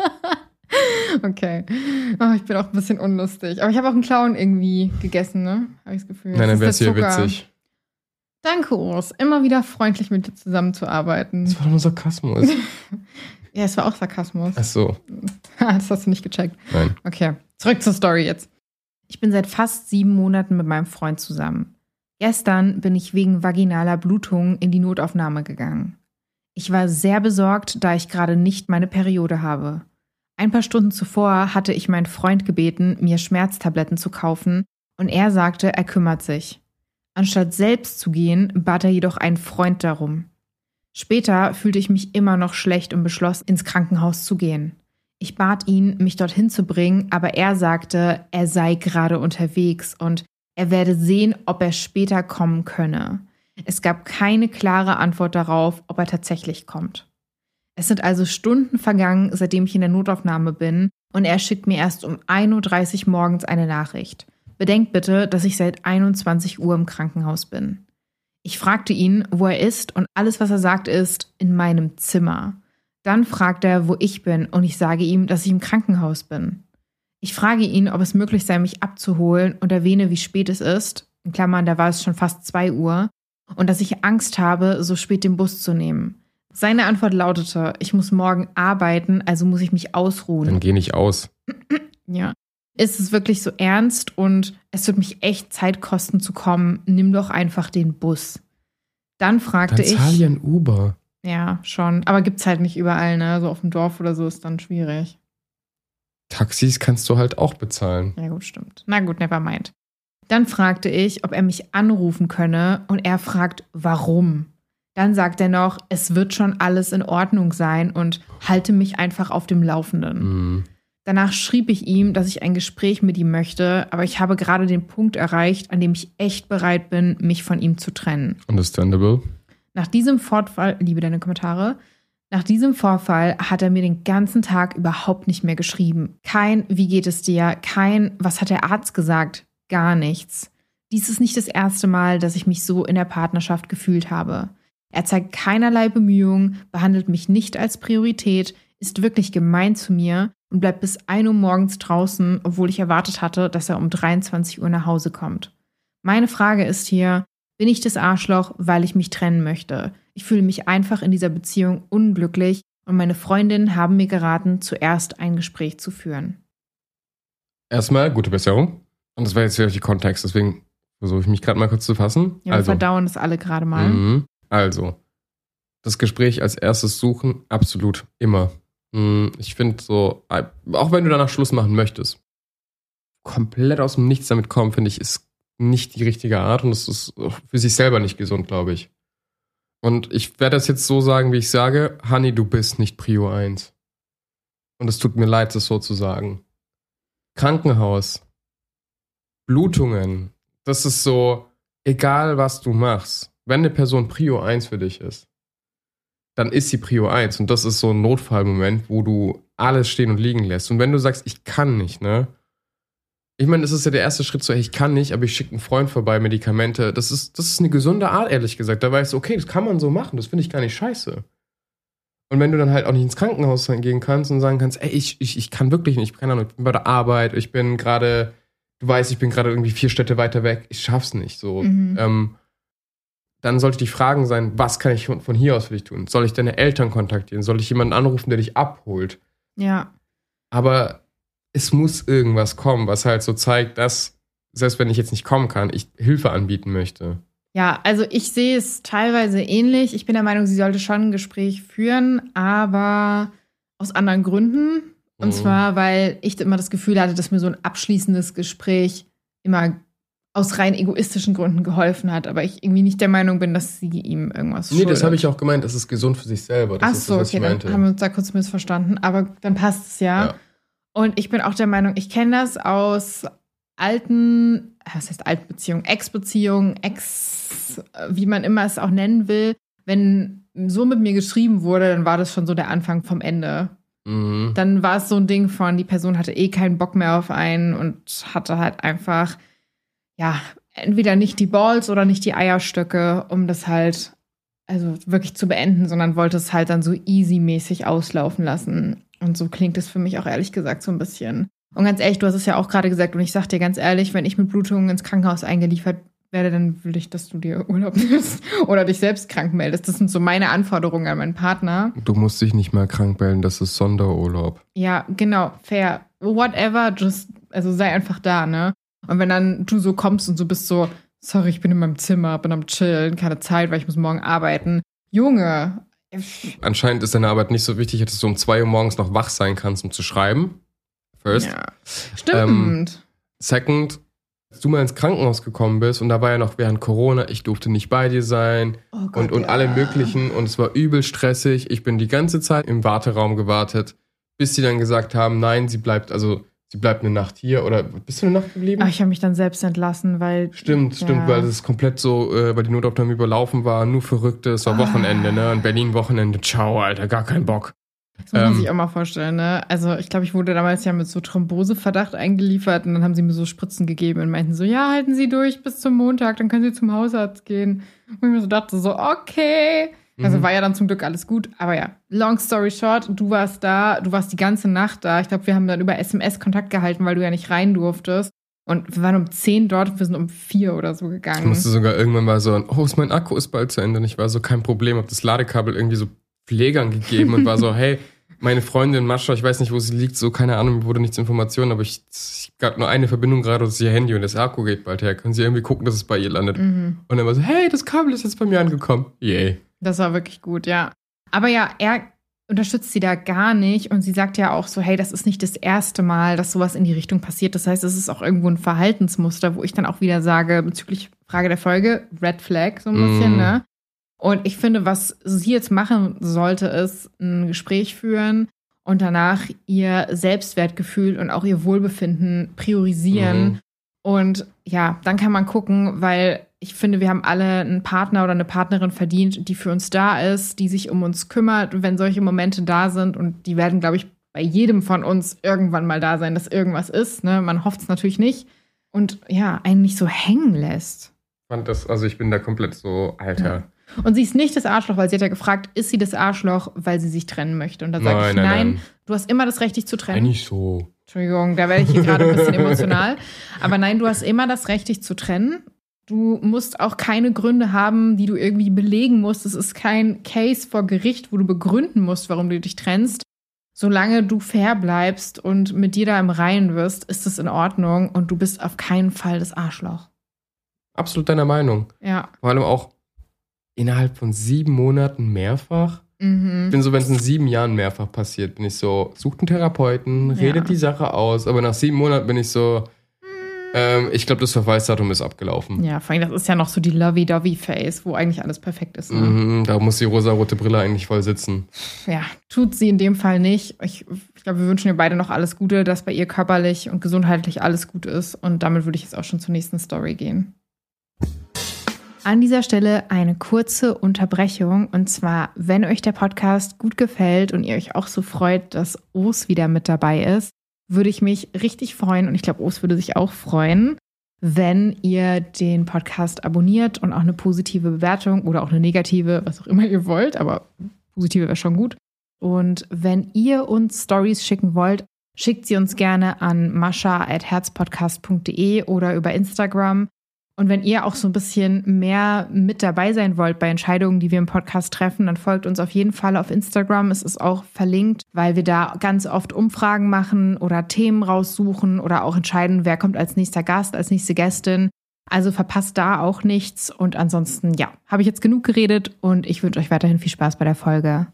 Okay. Oh, ich bin auch ein bisschen unlustig. Aber ich habe auch einen Clown irgendwie gegessen, ne? Habe ich das Gefühl. Nein, dann wär's hier witzig. Danke, Urs. Immer wieder freundlich mit dir zusammenzuarbeiten. Das war doch nur Sarkasmus. Ja, es war auch Sarkasmus. Ach so. Das hast du nicht gecheckt. Nein. Okay, zurück zur Story jetzt. Ich bin seit fast sieben Monaten mit meinem Freund zusammen. Gestern bin ich wegen vaginaler Blutung in die Notaufnahme gegangen. Ich war sehr besorgt, da ich gerade nicht meine Periode habe. Ein paar Stunden zuvor hatte ich meinen Freund gebeten, mir Schmerztabletten zu kaufen Und er sagte, er kümmert sich. Anstatt selbst zu gehen, bat er jedoch einen Freund darum. Später fühlte ich mich immer noch schlecht und beschloss, ins Krankenhaus zu gehen. Ich bat ihn, mich dorthin zu bringen, aber er sagte, er sei gerade unterwegs und er werde sehen, ob er später kommen könne. Es gab keine klare Antwort darauf, ob er tatsächlich kommt. Es sind also Stunden vergangen, seitdem ich in der Notaufnahme bin, und er schickt mir erst um ein Uhr dreißig morgens eine Nachricht. Bedenkt bitte, dass ich seit einundzwanzig Uhr im Krankenhaus bin. Ich fragte ihn, wo er ist, und alles, was er sagt, ist, in meinem Zimmer. Dann fragt er, wo ich bin, und ich sage ihm, dass ich im Krankenhaus bin. Ich frage ihn, ob es möglich sei, mich abzuholen, und erwähne, wie spät es ist, in Klammern, da war es schon fast zwei Uhr, und dass ich Angst habe, so spät den Bus zu nehmen. Seine Antwort lautete, ich muss morgen arbeiten, also muss ich mich ausruhen. Dann geh nicht aus. Ja. Ist es wirklich so ernst und es wird mich echt Zeit kosten zu kommen, nimm doch einfach den Bus. Dann fragte ich... Dann zahl ja ein Uber. Ja, schon. Aber gibt's halt nicht überall, ne? So auf dem Dorf oder so ist dann schwierig. Taxis kannst du halt auch bezahlen. Ja gut, stimmt. Na gut, never mind. Dann fragte ich, ob er mich anrufen könne und er fragt, warum. Dann sagt er noch, es wird schon alles in Ordnung sein und halte mich einfach auf dem Laufenden. Mhm. Danach schrieb ich ihm, dass ich ein Gespräch mit ihm möchte, aber ich habe gerade den Punkt erreicht, an dem ich echt bereit bin, mich von ihm zu trennen. Understandable. Nach diesem Vorfall, liebe deine Kommentare, nach diesem Vorfall hat er mir den ganzen Tag überhaupt nicht mehr geschrieben. Kein, wie geht es dir? Kein, was hat der Arzt gesagt? Gar nichts. Dies ist nicht das erste Mal, dass ich mich so in der Partnerschaft gefühlt habe. Er zeigt keinerlei Bemühungen, behandelt mich nicht als Priorität, ist wirklich gemein zu mir und bleibt bis ein Uhr morgens draußen, obwohl ich erwartet hatte, dass er um dreiundzwanzig Uhr nach Hause kommt. Meine Frage ist hier, bin ich das Arschloch, weil ich mich trennen möchte? Ich fühle mich einfach in dieser Beziehung unglücklich und meine Freundinnen haben mir geraten, zuerst ein Gespräch zu führen. Erstmal gute Besserung. Und das war jetzt wieder die Kontext, deswegen versuche ich mich gerade mal kurz zu fassen. Ja, wir also, verdauen das alle gerade mal. Mhm. Also, das Gespräch als erstes suchen, absolut, immer. Ich finde so, auch wenn du danach Schluss machen möchtest, komplett aus dem Nichts damit kommen, finde ich, ist nicht die richtige Art und es ist für sich selber nicht gesund, glaube ich. Und ich werde das jetzt so sagen, wie ich sage, Honey, du bist nicht Prio eins. Und es tut mir leid, das so zu sagen. Krankenhaus, Blutungen, das ist so, egal was du machst, wenn eine Person Prio eins für dich ist, dann ist sie Prio eins. Und das ist so ein Notfallmoment, wo du alles stehen und liegen lässt. Und wenn du sagst, ich kann nicht, ne? Ich meine, das ist ja der erste Schritt zu, ich kann nicht, aber ich schicke einen Freund vorbei, Medikamente. Das ist, das ist eine gesunde Art, ehrlich gesagt. Da weißt du, okay, das kann man so machen, das finde ich gar nicht scheiße. Und wenn du dann halt auch nicht ins Krankenhaus gehen kannst und sagen kannst, ey, ich, ich, ich kann wirklich nicht, keine Ahnung, ich bin bei der Arbeit, ich bin gerade, du weißt, ich bin gerade irgendwie vier Städte weiter weg, ich schaff's nicht, so. Mhm. Ähm, dann sollte die Frage sein, was kann ich von hier aus für dich tun? Soll ich deine Eltern kontaktieren? Soll ich jemanden anrufen, der dich abholt? Ja. Aber es muss irgendwas kommen, was halt so zeigt, dass, selbst wenn ich jetzt nicht kommen kann, ich Hilfe anbieten möchte. Ja, also ich sehe es teilweise ähnlich. Ich bin der Meinung, sie sollte schon ein Gespräch führen, aber aus anderen Gründen. Und Mhm. zwar, weil ich immer das Gefühl hatte, dass mir so ein abschließendes Gespräch immer aus rein egoistischen Gründen geholfen hat, aber ich irgendwie nicht der Meinung bin, dass sie ihm irgendwas schuldet. Nee, das habe ich auch gemeint, das ist gesund für sich selber. Das Ach ist so, das, was okay, ich dann meinte. haben wir uns da kurz missverstanden, aber dann passt es ja. Ja. Und ich bin auch der Meinung, ich kenne das aus alten, was heißt Altbeziehungen, Ex-Beziehungen, Ex, wie man immer es auch nennen will. Wenn so mit mir geschrieben wurde, dann war das schon so der Anfang vom Ende. Mhm. Dann war es so ein Ding von, die Person hatte eh keinen Bock mehr auf einen und hatte halt einfach, ja, entweder nicht die Balls oder nicht die Eierstöcke, um das halt also wirklich zu beenden, sondern wollte es halt dann so easy-mäßig auslaufen lassen. Und so klingt es für mich auch ehrlich gesagt so ein bisschen. Und ganz ehrlich, du hast es ja auch gerade gesagt und ich sag dir ganz ehrlich, wenn ich mit Blutungen ins Krankenhaus eingeliefert werde, dann will ich, dass du dir Urlaub nimmst oder dich selbst krank meldest. Das sind so meine Anforderungen an meinen Partner. Du musst dich nicht mal krank melden, das ist Sonderurlaub. Ja, genau, fair. Whatever, just, also sei einfach da, ne? Und wenn dann du so kommst und so bist so, sorry, ich bin in meinem Zimmer, bin am Chillen, keine Zeit, weil ich muss morgen arbeiten. Junge. Anscheinend ist deine Arbeit nicht so wichtig, dass du um zwei Uhr morgens noch wach sein kannst, um zu schreiben. First. Ja, stimmt. Ähm, second, Als du mal ins Krankenhaus gekommen bist und da war ja noch während Corona, ich durfte nicht bei dir sein Oh Gott, und, und ja. alle möglichen und es war übel stressig. Ich bin die ganze Zeit im Warteraum gewartet, bis sie dann gesagt haben, nein, sie bleibt, also sie bleibt eine Nacht hier oder bist du eine Nacht geblieben? Ach, ich habe mich dann selbst entlassen, weil... Stimmt, ja. stimmt, weil es komplett so, äh, weil die Notaufnahme überlaufen war, nur Verrückte, es war Ah. Wochenende, ne? In Berlin Wochenende, ciao, Alter, gar keinen Bock. Das muss man Ähm, sich auch mal vorstellen, ne? Also ich glaube, ich wurde damals ja mit so Thromboseverdacht eingeliefert und dann haben sie mir so Spritzen gegeben und meinten so, ja, halten Sie durch bis zum Montag, dann können Sie zum Hausarzt gehen. Und ich mir so dachte so, okay. Also Mhm. war ja dann zum Glück alles gut. Aber ja, long story short, du warst da, du warst die ganze Nacht da. Ich glaube, wir haben dann über S M S Kontakt gehalten, weil du ja nicht rein durftest. Und wir waren um zehn dort und wir sind um vier oder so Ich gegangen. musste sogar irgendwann mal so, oh, ist mein Akku ist bald zu Ende. Und ich war so, kein Problem, hab das Ladekabel irgendwie so Pflegern gegeben und war so, hey, meine Freundin Mascha, ich weiß nicht, wo sie liegt, so, keine Ahnung, mir wurde nichts Informationen, aber ich, ich gab nur eine Verbindung gerade, das ist ihr Handy und das Akku geht bald her. Können Sie irgendwie gucken, dass es bei ihr landet? Mhm. Und dann war so, hey, das Kabel ist jetzt bei mir angekommen. Yay. Das war wirklich gut, ja. Aber ja, er unterstützt sie da gar nicht und sie sagt ja auch so, hey, das ist nicht das erste Mal, dass sowas in die Richtung passiert. Das heißt, es ist auch irgendwo ein Verhaltensmuster, wo ich dann auch wieder sage, bezüglich Frage der Folge, Red Flag so ein bisschen, Mm. ne? Und ich finde, was sie jetzt machen sollte, ist ein Gespräch führen und danach ihr Selbstwertgefühl und auch ihr Wohlbefinden priorisieren. Mhm. Und ja, dann kann man gucken, weil ich finde, wir haben alle einen Partner oder eine Partnerin verdient, die für uns da ist, die sich um uns kümmert, wenn solche Momente da sind. Und die werden, glaube ich, bei jedem von uns irgendwann mal da sein, dass irgendwas ist. Ne? Man hofft es natürlich nicht. Und ja, einen nicht so hängen lässt. Fand das, also ich bin da komplett so, Alter. Ja. Und sie ist nicht das Arschloch, weil sie hat ja gefragt, ist sie das Arschloch, weil sie sich trennen möchte? Und da sage Nein, ich, nein, nein, nein. du hast immer das Recht, dich zu trennen. Eigentlich so. Entschuldigung, da werde ich hier gerade ein bisschen emotional. Aber nein, du hast immer das Recht, dich zu trennen. Du musst auch keine Gründe haben, die du irgendwie belegen musst. Es ist kein Case vor Gericht, wo du begründen musst, warum du dich trennst. Solange du fair bleibst und mit dir da im Reinen wirst, ist es in Ordnung und du bist auf keinen Fall das Arschloch. Absolut deiner Meinung. Ja. Vor allem auch innerhalb von sieben Monaten mehrfach. Mhm. Ich bin so, wenn es in sieben Jahren mehrfach passiert, bin ich so, sucht einen Therapeuten, redet Ja. die Sache aus. Aber nach sieben Monaten bin ich so, ähm, ich glaube, das Verweisdatum ist abgelaufen. Ja, vor allem, das ist ja noch so die Lovey-Dovey-Phase, wo eigentlich alles perfekt ist. Ne? Mhm, da muss die rosarote Brille eigentlich voll sitzen. Ja, tut sie in dem Fall nicht. Ich, ich glaube, wir wünschen ihr beide noch alles Gute, dass bei ihr körperlich und gesundheitlich alles gut ist. Und damit würde ich jetzt auch schon zur nächsten Story gehen. An dieser Stelle eine kurze Unterbrechung. Und zwar, wenn euch der Podcast gut gefällt und ihr euch auch so freut, dass Os wieder mit dabei ist, würde ich mich richtig freuen, und ich glaube, Os würde sich auch freuen, wenn ihr den Podcast abonniert und auch eine positive Bewertung oder auch eine negative, was auch immer ihr wollt, aber positive wäre schon gut. Und wenn ihr uns Stories schicken wollt, schickt sie uns gerne an mascha at herzpodcast punkt de oder über Instagram. Und wenn ihr auch so ein bisschen mehr mit dabei sein wollt bei Entscheidungen, die wir im Podcast treffen, dann folgt uns auf jeden Fall auf Instagram. Es ist auch verlinkt, weil wir da ganz oft Umfragen machen oder Themen raussuchen oder auch entscheiden, wer kommt als nächster Gast, als nächste Gästin. Also verpasst da auch nichts. Und ansonsten, ja, habe ich jetzt genug geredet und ich wünsche euch weiterhin viel Spaß bei der Folge.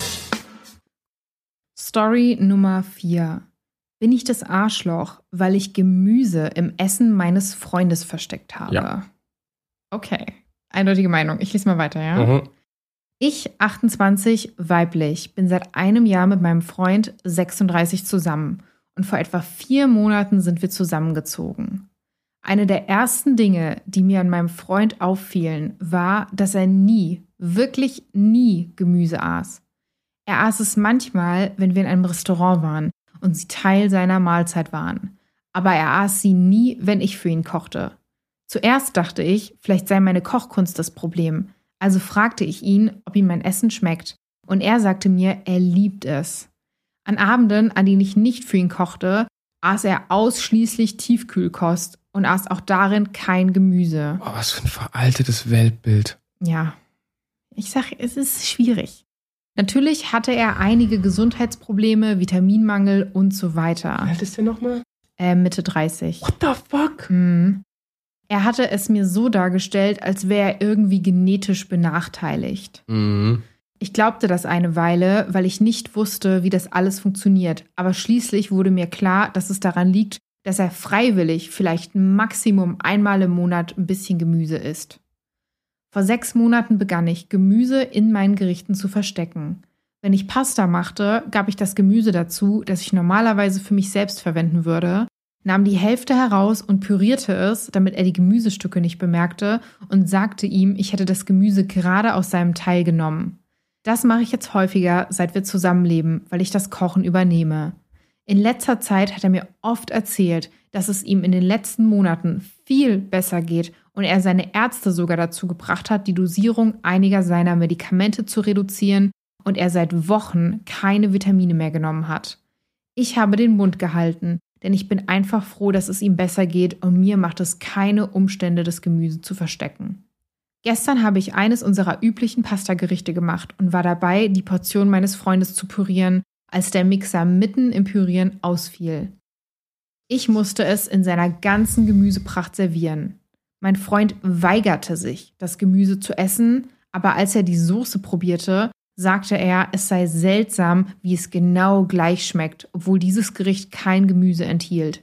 Story Nummer vier. Bin ich das Arschloch, weil ich Gemüse im Essen meines Freundes versteckt habe? Ja. Okay, eindeutige Meinung. Ich lese mal weiter, ja? Mhm. Ich, achtundzwanzig, weiblich, bin seit einem Jahr mit meinem Freund sechsunddreißig zusammen und vor etwa vier Monaten sind wir zusammengezogen. Eine der ersten Dinge, die mir an meinem Freund auffielen, war, dass er nie, wirklich nie Gemüse aß. Er aß es manchmal, wenn wir in einem Restaurant waren und sie Teil seiner Mahlzeit waren. Aber er aß sie nie, wenn ich für ihn kochte. Zuerst dachte ich, vielleicht sei meine Kochkunst das Problem. Also fragte ich ihn, ob ihm mein Essen schmeckt. Und er sagte mir, er liebt es. An Abenden, an denen ich nicht für ihn kochte, aß er ausschließlich Tiefkühlkost und aß auch darin kein Gemüse. Oh, was für ein veraltetes Weltbild. Ja, ich sag, es ist schwierig. Natürlich hatte er einige Gesundheitsprobleme, Vitaminmangel und so weiter. Wie alt ist der nochmal? Äh, Mitte dreißig. What the fuck? Mhm. Er hatte es mir so dargestellt, als wäre er irgendwie genetisch benachteiligt. Mhm. Ich glaubte das eine Weile, weil ich nicht wusste, wie das alles funktioniert. Aber schließlich wurde mir klar, dass es daran liegt, dass er freiwillig vielleicht Maximum einmal im Monat ein bisschen Gemüse isst. Vor sechs Monaten begann ich, Gemüse in meinen Gerichten zu verstecken. Wenn ich Pasta machte, gab ich das Gemüse dazu, das ich normalerweise für mich selbst verwenden würde, nahm die Hälfte heraus und pürierte es, damit er die Gemüsestücke nicht bemerkte, und sagte ihm, ich hätte das Gemüse gerade aus seinem Teil genommen. Das mache ich jetzt häufiger, seit wir zusammenleben, weil ich das Kochen übernehme. In letzter Zeit hat er mir oft erzählt, dass es ihm in den letzten Monaten viel besser geht und er seine Ärzte sogar dazu gebracht hat, die Dosierung einiger seiner Medikamente zu reduzieren und er seit Wochen keine Vitamine mehr genommen hat. Ich habe den Mund gehalten, denn ich bin einfach froh, dass es ihm besser geht und mir macht es keine Umstände, das Gemüse zu verstecken. Gestern habe ich eines unserer üblichen Pastagerichte gemacht und war dabei, die Portion meines Freundes zu pürieren, als der Mixer mitten im Pürieren ausfiel. Ich musste es in seiner ganzen Gemüsepracht servieren. Mein Freund weigerte sich, das Gemüse zu essen, aber als er die Soße probierte, sagte er, es sei seltsam, wie es genau gleich schmeckt, obwohl dieses Gericht kein Gemüse enthielt.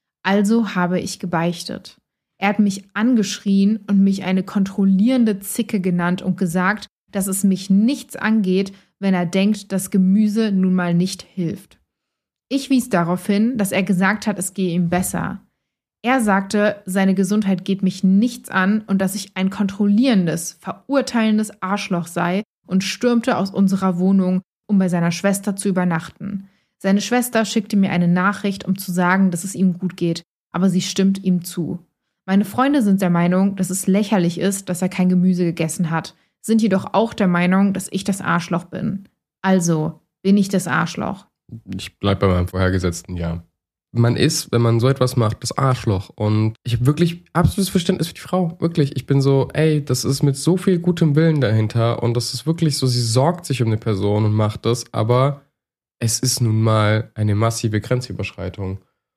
Also habe ich gebeichtet. Er hat mich angeschrien und mich eine kontrollierende Zicke genannt und gesagt, dass es mich nichts angeht, wenn er denkt, dass Gemüse nun mal nicht hilft. Ich wies darauf hin, dass er gesagt hat, es gehe ihm besser. Er sagte, seine Gesundheit geht mich nichts an und dass ich ein kontrollierendes, verurteilendes Arschloch sei und stürmte aus unserer Wohnung, um bei seiner Schwester zu übernachten. Seine Schwester schickte mir eine Nachricht, um zu sagen, dass es ihm gut geht, aber sie stimmt ihm zu. Meine Freunde sind der Meinung, dass es lächerlich ist, dass er kein Gemüse gegessen hat, sind jedoch auch der Meinung, dass ich das Arschloch bin. Also bin ich das Arschloch. Ich bleib bei meinem vorhergesetzten Ja. Man ist, wenn man so etwas macht, das Arschloch. Und ich habe wirklich absolutes Verständnis für die Frau. Wirklich. Ich bin so, ey, das ist mit so viel gutem Willen dahinter. Und das ist wirklich so, sie sorgt sich um eine Person und macht das. Aber es ist nun mal eine massive Grenzüberschreitung.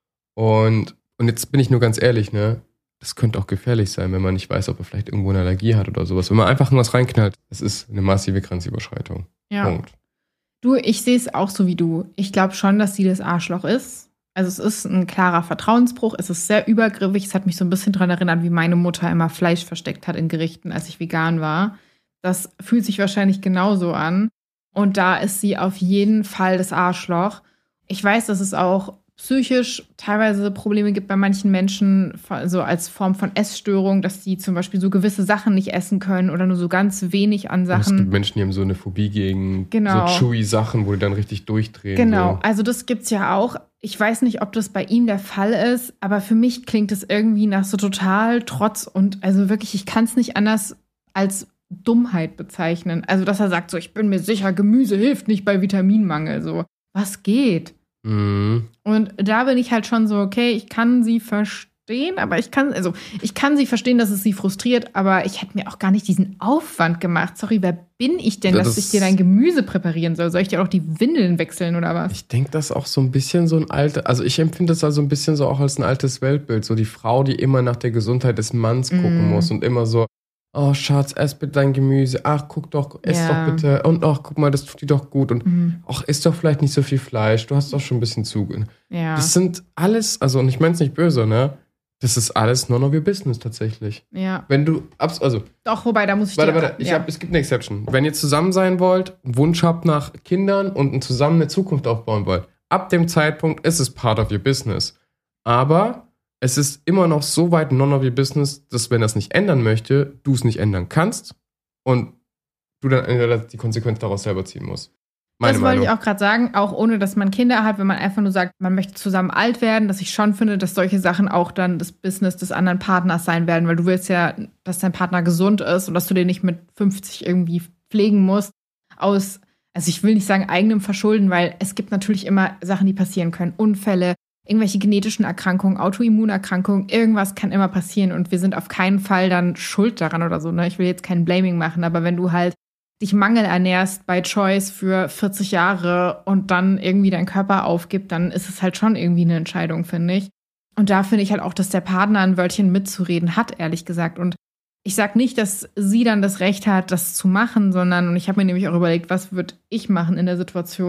Und, und jetzt bin ich nur ganz ehrlich, ne? Das könnte auch gefährlich sein, wenn man nicht weiß, ob er vielleicht irgendwo eine Allergie hat oder sowas. Wenn man einfach nur was reinknallt, es ist eine massive Grenzüberschreitung. Ja. Punkt. Du, ich sehe es auch so wie du. Ich glaube schon, dass sie das Arschloch ist. Also es ist ein klarer Vertrauensbruch. Es ist sehr übergriffig. Es hat mich so ein bisschen daran erinnert, wie meine Mutter immer Fleisch versteckt hat in Gerichten, als ich vegan war. Das fühlt sich wahrscheinlich genauso an. Und da ist sie auf jeden Fall das Arschloch. Ich weiß, dass es auch psychisch teilweise Probleme gibt bei manchen Menschen, so als Form von Essstörung, dass die zum Beispiel so gewisse Sachen nicht essen können oder nur so ganz wenig an Sachen. Und es gibt Menschen, die haben so eine Phobie gegen genau. so chewy Sachen, wo die dann richtig durchdrehen. Genau, so. Also das gibt's ja auch. Ich weiß nicht, ob das bei ihm der Fall ist, aber für mich klingt es irgendwie nach so total Trotz und also wirklich, ich kann es nicht anders als Dummheit bezeichnen. Also dass er sagt so, ich bin mir sicher, Gemüse hilft nicht bei Vitaminmangel. So, was geht? Mhm. Und da bin ich halt schon so, okay, ich kann sie verstehen, aber ich kann, also ich kann sie verstehen, dass es sie frustriert, aber ich hätte mir auch gar nicht diesen Aufwand gemacht. Sorry, wer bin ich denn, Das dass ich dir dein Gemüse präparieren soll? Soll ich dir auch die Windeln wechseln oder was? Ich denke, das ist auch so ein bisschen so ein altes, also ich empfinde das also ein bisschen so auch als ein altes Weltbild. So die Frau, die immer nach der Gesundheit des Manns gucken Mm. muss und immer so, oh Schatz, ess bitte dein Gemüse. Ach, guck doch, ess Ja. doch bitte. Und ach, guck mal, das tut dir doch gut. Und Mhm. ach, iss doch vielleicht nicht so viel Fleisch. Du hast doch schon ein bisschen zu. Ja. Das sind alles, also und ich meine es nicht böse, ne? Das ist alles none of your business tatsächlich. Ja. Wenn du, abs- also, Doch, wobei, da muss ich warte, dir... warte, ich ja. hab, es gibt eine Exception. Wenn ihr zusammen sein wollt, einen Wunsch habt nach Kindern und zusammen eine Zukunft aufbauen wollt, ab dem Zeitpunkt ist es part of your business. Aber es ist immer noch so weit none of your business, dass wenn er es nicht ändern möchte, du es nicht ändern kannst und du dann die Konsequenz daraus selber ziehen musst. Meine Das wollte Meinung. ich auch gerade sagen, auch ohne, dass man Kinder hat, wenn man einfach nur sagt, man möchte zusammen alt werden, dass ich schon finde, dass solche Sachen auch dann das Business des anderen Partners sein werden, weil du willst ja, dass dein Partner gesund ist und dass du den nicht mit fünfzig irgendwie pflegen musst, aus, also ich will nicht sagen eigenem Verschulden, weil es gibt natürlich immer Sachen, die passieren können, Unfälle, irgendwelche genetischen Erkrankungen, Autoimmunerkrankungen, irgendwas kann immer passieren und wir sind auf keinen Fall dann schuld daran oder so, ne? Ich will jetzt kein Blaming machen, aber wenn du halt dich mangelernährst bei Choice für vierzig Jahre und dann irgendwie dein Körper aufgibt, dann ist es halt schon irgendwie eine Entscheidung, finde ich. Und da finde ich halt auch, dass der Partner ein Wörtchen mitzureden hat, ehrlich gesagt. Und ich sag nicht, dass sie dann das Recht hat, das zu machen, sondern, und ich habe mir nämlich auch überlegt, was würde ich machen in der Situation?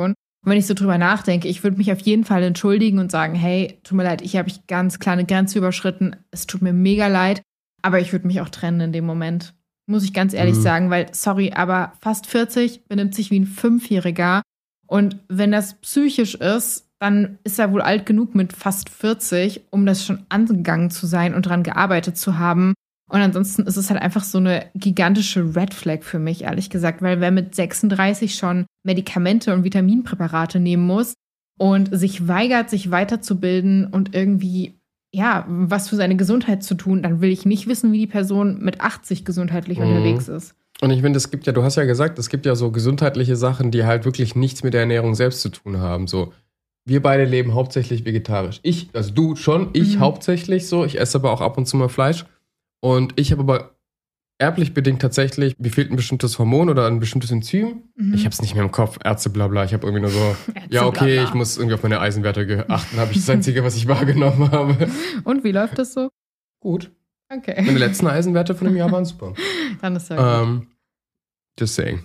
Und wenn ich so drüber nachdenke, ich würde mich auf jeden Fall entschuldigen und sagen, hey, tut mir leid, ich habe ich ganz klar eine Grenze überschritten. Es tut mir mega leid, aber ich würde mich auch trennen in dem Moment. Muss ich ganz ehrlich mhm. sagen, weil, sorry, aber fast vierzig benimmt sich wie ein Fünfjähriger. Und wenn das psychisch ist, dann ist er wohl alt genug mit fast vierzig, um das schon angegangen zu sein und daran gearbeitet zu haben. Und ansonsten ist es halt einfach so eine gigantische Red Flag für mich, ehrlich gesagt. Weil wer mit sechsunddreißig schon Medikamente und Vitaminpräparate nehmen muss und sich weigert, sich weiterzubilden und irgendwie ja, was für seine Gesundheit zu tun, dann will ich nicht wissen, wie die Person mit achtzig gesundheitlich mhm. unterwegs ist. Und ich finde, es gibt ja, du hast ja gesagt, es gibt ja so gesundheitliche Sachen, die halt wirklich nichts mit der Ernährung selbst zu tun haben. So, wir beide leben hauptsächlich vegetarisch. Ich, also du schon, ich mhm. hauptsächlich so. Ich esse aber auch ab und zu mal Fleisch. Und ich habe aber erblich bedingt tatsächlich, mir fehlt ein bestimmtes Hormon oder ein bestimmtes Enzym. Mhm. Ich habe es nicht mehr im Kopf, Ärzte, bla bla. Ich habe irgendwie nur so, ja okay, ich muss irgendwie auf meine Eisenwerte achten. Habe ich das Einzige, was ich wahrgenommen habe. Und wie läuft das so? Gut. Okay. Meine letzten Eisenwerte von dem Jahr waren super. Dann ist ja ähm, gut. Just saying.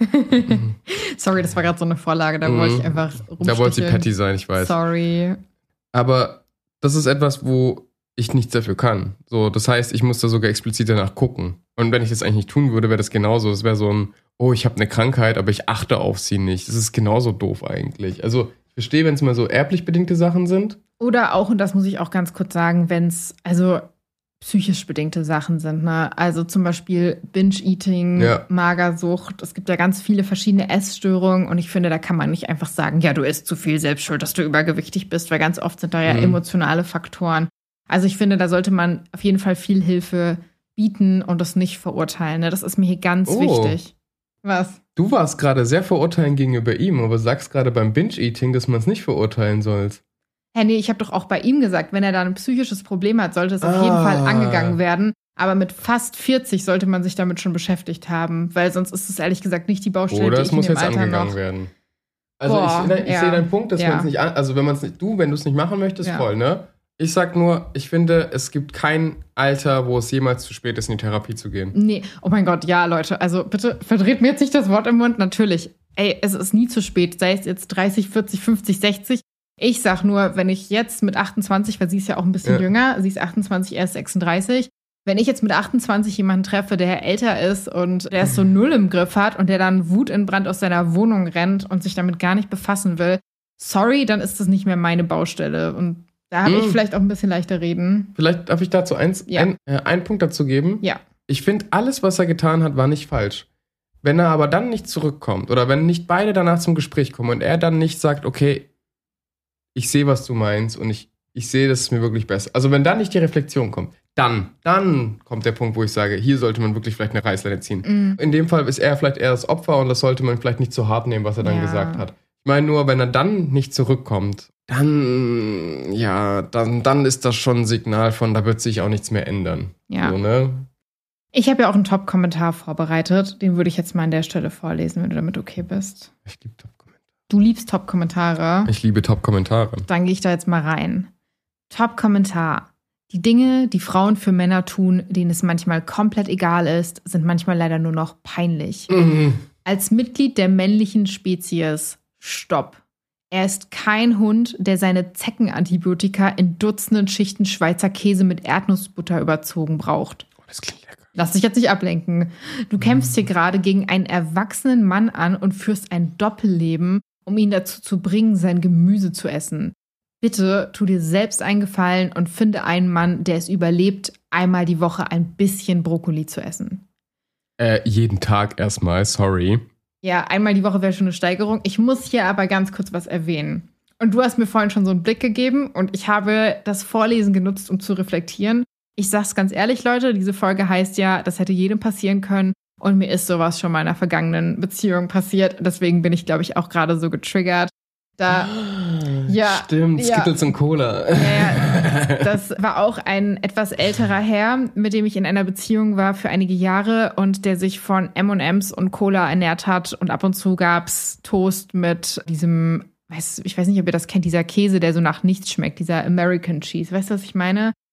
Sorry, das war gerade so eine Vorlage, da wollte ich einfach rumsticheln. Da wollte sie petty sein, ich weiß. Sorry. Aber das ist etwas, wo ich nichts dafür kann. So, das heißt, ich muss da sogar explizit danach gucken. Und wenn ich das eigentlich nicht tun würde, wäre das genauso. Es wäre so ein, oh, ich habe eine Krankheit, aber ich achte auf sie nicht. Das ist genauso doof eigentlich. Also, ich verstehe, wenn es mal so erblich bedingte Sachen sind. Oder auch, und das muss ich auch ganz kurz sagen, wenn es, also psychisch bedingte Sachen sind, ne? Also zum Beispiel Binge-Eating, ja. Magersucht. Es gibt ja ganz viele verschiedene Essstörungen und ich finde, da kann man nicht einfach sagen, ja, du isst zu viel, selbst schuld, dass du übergewichtig bist, weil ganz oft sind da ja mhm. emotionale Faktoren. Also ich finde, da sollte man auf jeden Fall viel Hilfe bieten und das nicht verurteilen. Ne? Das ist mir hier ganz oh. wichtig. Was? Du warst gerade sehr verurteilend gegenüber ihm, aber sagst gerade beim Binge-Eating, dass man es nicht verurteilen soll. Hä, nee, ich habe doch auch bei ihm gesagt, wenn er da ein psychisches Problem hat, sollte es auf ah. jeden Fall angegangen werden. Aber mit fast vierzig sollte man sich damit schon beschäftigt haben, weil sonst ist es ehrlich gesagt nicht die Baustelle, Oder die es ich muss in dem jetzt Alter angegangen noch. werden. Also Boah, ich, ich ja. sehe deinen Punkt, dass ja. man es nicht an, also wenn man es nicht, du, wenn du es nicht machen möchtest, ja. voll, ne? Ich sag nur, ich finde, es gibt kein Alter, wo es jemals zu spät ist, in die Therapie zu gehen. Nee, oh mein Gott, ja, Leute, also bitte verdreht mir jetzt nicht das Wort im Mund. Natürlich, ey, es ist nie zu spät, sei es jetzt dreißig, vierzig, fünfzig, sechzig. Ich sag nur, wenn ich jetzt mit achtundzwanzig, weil sie ist ja auch ein bisschen ja. jünger, sie ist achtundzwanzig, er ist sechsunddreißig, wenn ich jetzt mit achtundzwanzig jemanden treffe, der älter ist und der es so null im Griff hat und der dann wutentbrannt aus seiner Wohnung rennt und sich damit gar nicht befassen will, sorry, dann ist das nicht mehr meine Baustelle. Und da habe hm. ich vielleicht auch ein bisschen leichter reden. Vielleicht darf ich dazu eins, ja. ein, äh, einen Punkt dazu geben. Ja. Ich finde, alles, was er getan hat, war nicht falsch. Wenn er aber dann nicht zurückkommt oder wenn nicht beide danach zum Gespräch kommen und er dann nicht sagt, okay, ich sehe, was du meinst und ich, ich sehe, dass es mir wirklich besser. Also wenn dann nicht die Reflexion kommt, dann, dann kommt der Punkt, wo ich sage, hier sollte man wirklich vielleicht eine Reißleine ziehen. Mhm. In dem Fall ist er vielleicht eher das Opfer und das sollte man vielleicht nicht zu hart nehmen, was er dann ja. gesagt hat. Ich meine nur, wenn er dann nicht zurückkommt, dann, ja, dann, dann ist das schon ein Signal von, da wird sich auch nichts mehr ändern. Ja. So, ne? Ich habe ja auch einen Top-Kommentar vorbereitet. Den würde ich jetzt mal an der Stelle vorlesen, wenn du damit okay bist. Ich liebe Top-Kommentare. Du liebst Top-Kommentare. Ich liebe Top-Kommentare. Dann gehe ich da jetzt mal rein. Top-Kommentar. Die Dinge, die Frauen für Männer tun, denen es manchmal komplett egal ist, sind manchmal leider nur noch peinlich. Mhm. Als Mitglied der männlichen Spezies, stopp. Er ist kein Hund, der seine Zeckenantibiotika in Dutzenden Schichten Schweizer Käse mit Erdnussbutter überzogen braucht. Oh, das klingt lecker. Lass dich jetzt nicht ablenken. Du kämpfst hier gerade gegen einen erwachsenen Mann an und führst ein Doppelleben, um ihn dazu zu bringen, sein Gemüse zu essen. Bitte tu dir selbst einen Gefallen und finde einen Mann, der es überlebt, einmal die Woche ein bisschen Brokkoli zu essen. Äh, jeden Tag erstmal, sorry. Ja, einmal die Woche wäre schon eine Steigerung. Ich muss hier aber ganz kurz was erwähnen. Und du hast mir vorhin schon so einen Blick gegeben und ich habe das Vorlesen genutzt, um zu reflektieren. Ich sag's ganz ehrlich, Leute, diese Folge heißt ja, das hätte jedem passieren können. Und mir ist sowas schon in meiner vergangenen Beziehung passiert. Deswegen bin ich, glaube ich, auch gerade so getriggert. Da, ja, stimmt, ja, Skittles und Cola. Ja, ja, das war auch ein etwas älterer Herr, mit dem ich in einer Beziehung war für einige Jahre und der sich von M und M's und Cola ernährt hat. Und ab und zu gab's Toast mit diesem, weiß, ich weiß nicht, ob ihr das kennt, dieser Käse, der so nach nichts schmeckt, dieser American Cheese. Weißt du, was ich meine?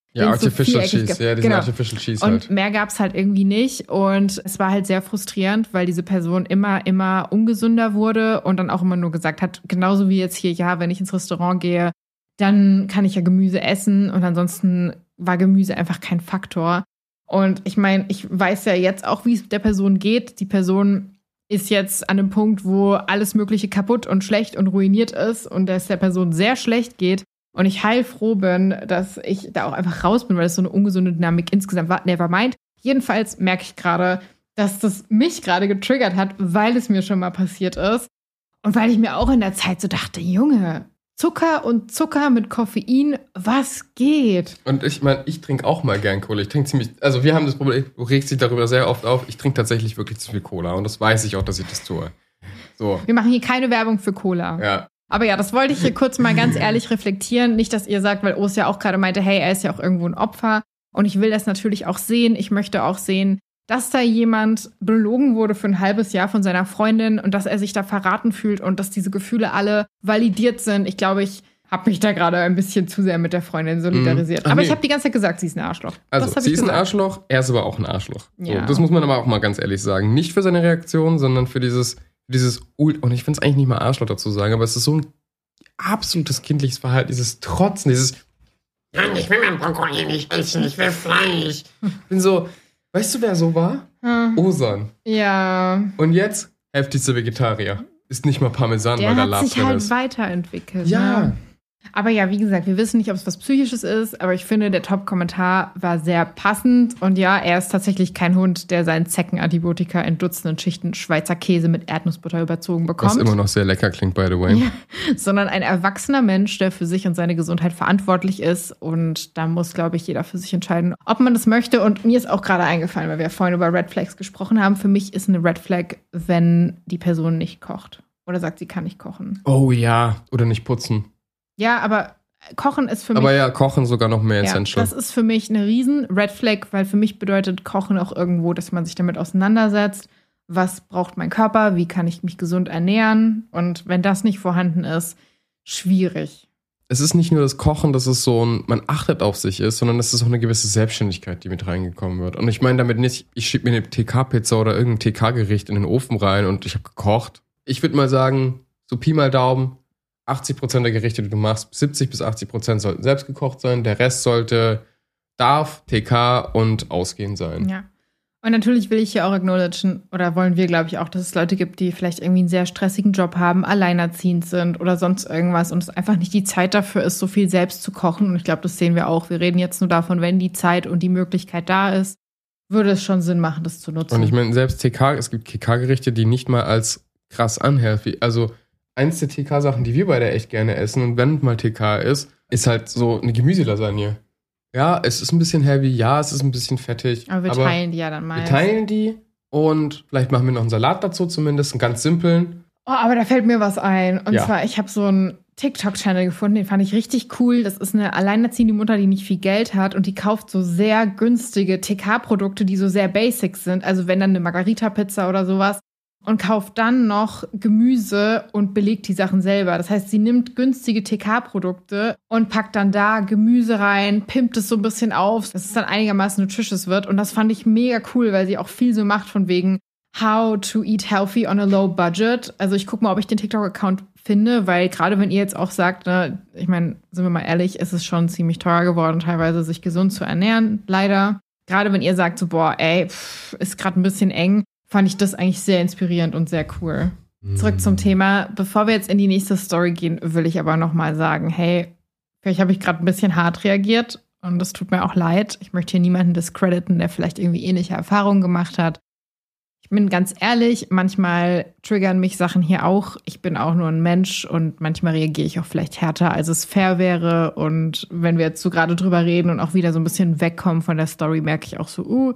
Ja, Artificial so Cheese, ja, diesen genau. Artificial Cheese und halt. Und mehr gab es halt irgendwie nicht und es war halt sehr frustrierend, weil diese Person immer, immer ungesünder wurde und dann auch immer nur gesagt hat, genauso wie jetzt hier, ja, wenn ich ins Restaurant gehe, dann kann ich ja Gemüse essen und ansonsten war Gemüse einfach kein Faktor. Und ich meine, ich weiß ja jetzt auch, wie es der Person geht. Die Person ist jetzt an einem Punkt, wo alles Mögliche kaputt und schlecht und ruiniert ist und es der Person sehr schlecht geht. Und ich heilfroh bin, dass ich da auch einfach raus bin, weil es so eine ungesunde Dynamik insgesamt war. Nevermind. Jedenfalls merke ich gerade, dass das mich gerade getriggert hat, weil es mir schon mal passiert ist. Und weil ich mir auch in der Zeit so dachte, Junge, Zucker und Zucker mit Koffein, was geht? Und ich meine, ich trinke auch mal gern Cola. Ich trinke ziemlich, also wir haben das Problem, du regst dich darüber sehr oft auf, ich trinke tatsächlich wirklich zu viel Cola. Und das weiß ich auch, dass ich das tue. So. Wir machen hier keine Werbung für Cola. Ja. Aber ja, das wollte ich hier kurz mal ganz ehrlich reflektieren. Nicht, dass ihr sagt, weil Urs ja auch gerade meinte, hey, er ist ja auch irgendwo ein Opfer. Und ich will das natürlich auch sehen. Ich möchte auch sehen, dass da jemand belogen wurde für ein halbes Jahr von seiner Freundin und dass er sich da verraten fühlt und dass diese Gefühle alle validiert sind. Ich glaube, ich habe mich da gerade ein bisschen zu sehr mit der Freundin solidarisiert. Mhm. Aber nee. Ich habe die ganze Zeit gesagt, sie ist ein Arschloch. Also, sie ist gesagt. ein Arschloch, er ist aber auch ein Arschloch. Ja. So, das muss man aber auch mal ganz ehrlich sagen. Nicht für seine Reaktion, sondern für dieses dieses, und ich finde es eigentlich nicht mal Arschloch dazu sagen, aber es ist so ein absolutes kindliches Verhalten, dieses Trotzen, dieses, nein, ich will mein Brokkoli nicht essen, ich will Fleisch. Ich bin so, weißt du, wer so war? Hm. Osan. Ja. Und jetzt heftigster Vegetarier. Ist nicht mal Parmesan, Der weil da hat Lab sich drin halt ist. weiterentwickelt. Ja. Ne? Aber ja, wie gesagt, wir wissen nicht, ob es was Psychisches ist, aber ich finde, der Top-Kommentar war sehr passend. Und ja, er ist tatsächlich kein Hund, der seinen Zeckenantibiotika in Dutzenden Schichten Schweizer Käse mit Erdnussbutter überzogen bekommt. Was immer noch sehr lecker klingt, by the way. Ja, sondern ein erwachsener Mensch, der für sich und seine Gesundheit verantwortlich ist. Und da muss, glaube ich, jeder für sich entscheiden, ob man das möchte. Und mir ist auch gerade eingefallen, weil wir vorhin über Red Flags gesprochen haben. Für mich ist eine Red Flag, wenn die Person nicht kocht. Oder sagt, sie kann nicht kochen. Oh ja, oder nicht putzen. Ja, aber Kochen ist für mich... Aber ja, Kochen sogar noch mehr ja, essential. Das ist für mich eine riesen Red Flag, weil für mich bedeutet Kochen auch irgendwo, dass man sich damit auseinandersetzt. Was braucht mein Körper? Wie kann ich mich gesund ernähren? Und wenn das nicht vorhanden ist, schwierig. Es ist nicht nur das Kochen, dass es so ein, man achtet auf sich ist, sondern es ist auch eine gewisse Selbstständigkeit, die mit reingekommen wird. Und ich meine damit nicht, ich schiebe mir eine T K-Pizza oder irgendein T K-Gericht in den Ofen rein und ich habe gekocht. Ich würde mal sagen, so Pi mal Daumen, achtzig Prozent der Gerichte, die du machst, siebzig bis achtzig Prozent sollten selbst gekocht sein. Der Rest sollte, darf, T K und ausgehend sein. Ja. Und natürlich will ich hier auch acknowledgen, oder wollen wir, glaube ich, auch, dass es Leute gibt, die vielleicht irgendwie einen sehr stressigen Job haben, alleinerziehend sind oder sonst irgendwas und es einfach nicht die Zeit dafür ist, so viel selbst zu kochen. Und ich glaube, das sehen wir auch. Wir reden jetzt nur davon, wenn die Zeit und die Möglichkeit da ist, würde es schon Sinn machen, das zu nutzen. Und ich meine, selbst T K, es gibt T K-Gerichte, die nicht mal als krass unhealthy, also eins der T K-Sachen, die wir beide echt gerne essen und wenn mal T K ist, ist halt so eine Gemüselasagne. Ja, es ist ein bisschen heavy, ja, es ist ein bisschen fettig. Aber wir aber teilen die ja dann mal. Wir teilen die und vielleicht machen wir noch einen Salat dazu zumindest, einen ganz simplen. Oh, aber da fällt mir was ein. Und ja. zwar, ich habe so einen TikTok-Channel gefunden, den fand ich richtig cool. Das ist eine alleinerziehende Mutter, die nicht viel Geld hat und die kauft so sehr günstige T K-Produkte, die so sehr basic sind. Also wenn dann eine Margarita-Pizza oder sowas. Und kauft dann noch Gemüse und belegt die Sachen selber. Das heißt, sie nimmt günstige T K-Produkte und packt dann da Gemüse rein, pimpt es so ein bisschen auf, dass es dann einigermaßen nutritious wird. Und das fand ich mega cool, weil sie auch viel so macht von wegen how to eat healthy on a low budget. Also ich gucke mal, ob ich den TikTok-Account finde, weil gerade wenn ihr jetzt auch sagt, ne, ich meine, sind wir mal ehrlich, es ist schon ziemlich teuer geworden, teilweise sich gesund zu ernähren, leider. Gerade wenn ihr sagt so, boah, ey, pff, ist gerade ein bisschen eng, fand ich das eigentlich sehr inspirierend und sehr cool. Zurück zum Thema. Bevor wir jetzt in die nächste Story gehen, will ich aber noch mal sagen, hey, vielleicht habe ich gerade ein bisschen hart reagiert und das tut mir auch leid. Ich möchte hier niemanden discrediten, der vielleicht irgendwie ähnliche Erfahrungen gemacht hat. Ich bin ganz ehrlich, manchmal triggern mich Sachen hier auch. Ich bin auch nur ein Mensch und manchmal reagiere ich auch vielleicht härter, als es fair wäre. Und wenn wir jetzt so gerade drüber reden und auch wieder so ein bisschen wegkommen von der Story, merke ich auch so, uh,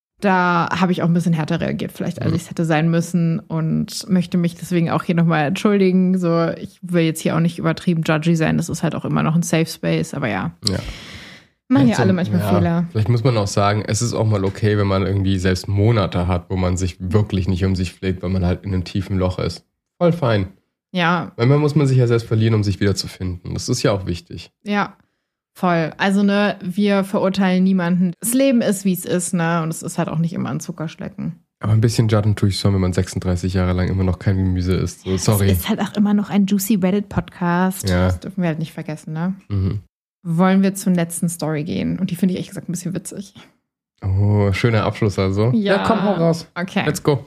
da habe ich auch ein bisschen härter reagiert, vielleicht, als ich es hätte sein müssen und möchte mich deswegen auch hier nochmal entschuldigen. So, ich will jetzt hier auch nicht übertrieben judgy sein, das ist halt auch immer noch ein Safe Space, aber ja. Ja. Machen ja so, alle manchmal ja, Fehler. Vielleicht muss man auch sagen, es ist auch mal okay, wenn man irgendwie selbst Monate hat, wo man sich wirklich nicht um sich pflegt, weil man halt in einem tiefen Loch ist. Voll fein. Ja. Manchmal muss man sich ja selbst verlieren, um sich wieder zu finden. Das ist ja auch wichtig. Ja. Voll. Also, ne, wir verurteilen niemanden. Das Leben ist, wie es ist, ne? Und es ist halt auch nicht immer ein Zuckerschlecken. Aber ein bisschen judgen tue ich schon, wenn man sechsunddreißig Jahre lang immer noch kein Gemüse isst. So, sorry. Es ist halt auch immer noch ein Juicy Reddit-Podcast. Ja. Das dürfen wir halt nicht vergessen, ne? Mhm. Wollen wir zur letzten Story gehen? Und die finde ich ehrlich gesagt ein bisschen witzig. Oh, schöner Abschluss also. Ja, ja komm, hau raus. Okay. Let's go.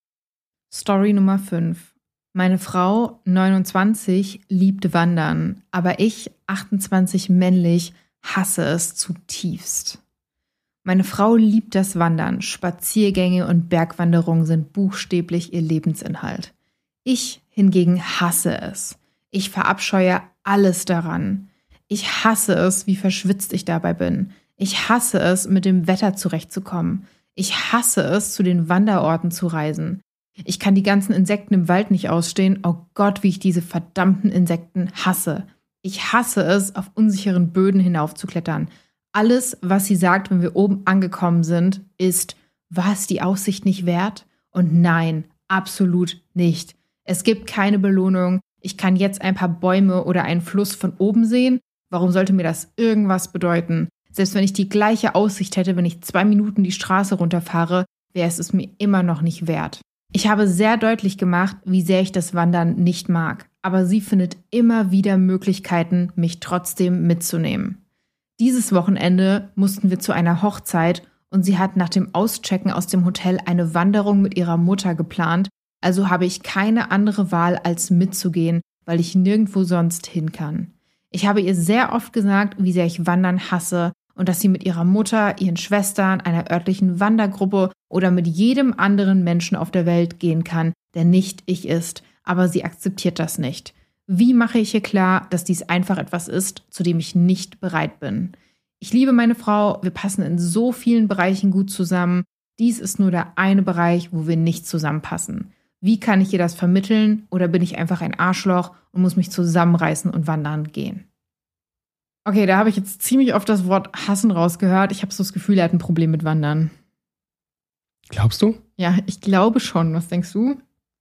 Story Nummer fünf. Meine Frau, neunundzwanzig, liebt Wandern, aber ich, achtundzwanzig, männlich, hasse es zutiefst. Meine Frau liebt das Wandern. Spaziergänge und Bergwanderungen sind buchstäblich ihr Lebensinhalt. Ich hingegen hasse es. Ich verabscheue alles daran. Ich hasse es, wie verschwitzt ich dabei bin. Ich hasse es, mit dem Wetter zurechtzukommen. Ich hasse es, zu den Wanderorten zu reisen. Ich kann die ganzen Insekten im Wald nicht ausstehen. Oh Gott, wie ich diese verdammten Insekten hasse. Ich hasse es, auf unsicheren Böden hinaufzuklettern. Alles, was sie sagt, wenn wir oben angekommen sind, ist, war es die Aussicht nicht wert? Und nein, absolut nicht. Es gibt keine Belohnung. Ich kann jetzt ein paar Bäume oder einen Fluss von oben sehen. Warum sollte mir das irgendwas bedeuten? Selbst wenn ich die gleiche Aussicht hätte, wenn ich zwei Minuten die Straße runterfahre, wäre es es mir immer noch nicht wert. Ich habe sehr deutlich gemacht, wie sehr ich das Wandern nicht mag. Aber sie findet immer wieder Möglichkeiten, mich trotzdem mitzunehmen. Dieses Wochenende mussten wir zu einer Hochzeit und sie hat nach dem Auschecken aus dem Hotel eine Wanderung mit ihrer Mutter geplant. Also habe ich keine andere Wahl, als mitzugehen, weil ich nirgendwo sonst hin kann. Ich habe ihr sehr oft gesagt, wie sehr ich Wandern hasse und dass sie mit ihrer Mutter, ihren Schwestern, einer örtlichen Wandergruppe oder mit jedem anderen Menschen auf der Welt gehen kann, der nicht ich ist. Aber sie akzeptiert das nicht. Wie mache ich ihr klar, dass dies einfach etwas ist, zu dem ich nicht bereit bin? Ich liebe meine Frau, wir passen in so vielen Bereichen gut zusammen. Dies ist nur der eine Bereich, wo wir nicht zusammenpassen. Wie kann ich ihr das vermitteln oder bin ich einfach ein Arschloch und muss mich zusammenreißen und wandern gehen? Okay, da habe ich jetzt ziemlich oft das Wort hassen rausgehört. Ich habe so das Gefühl, er hat ein Problem mit Wandern. Glaubst du? Ja, ich glaube schon. Was denkst du?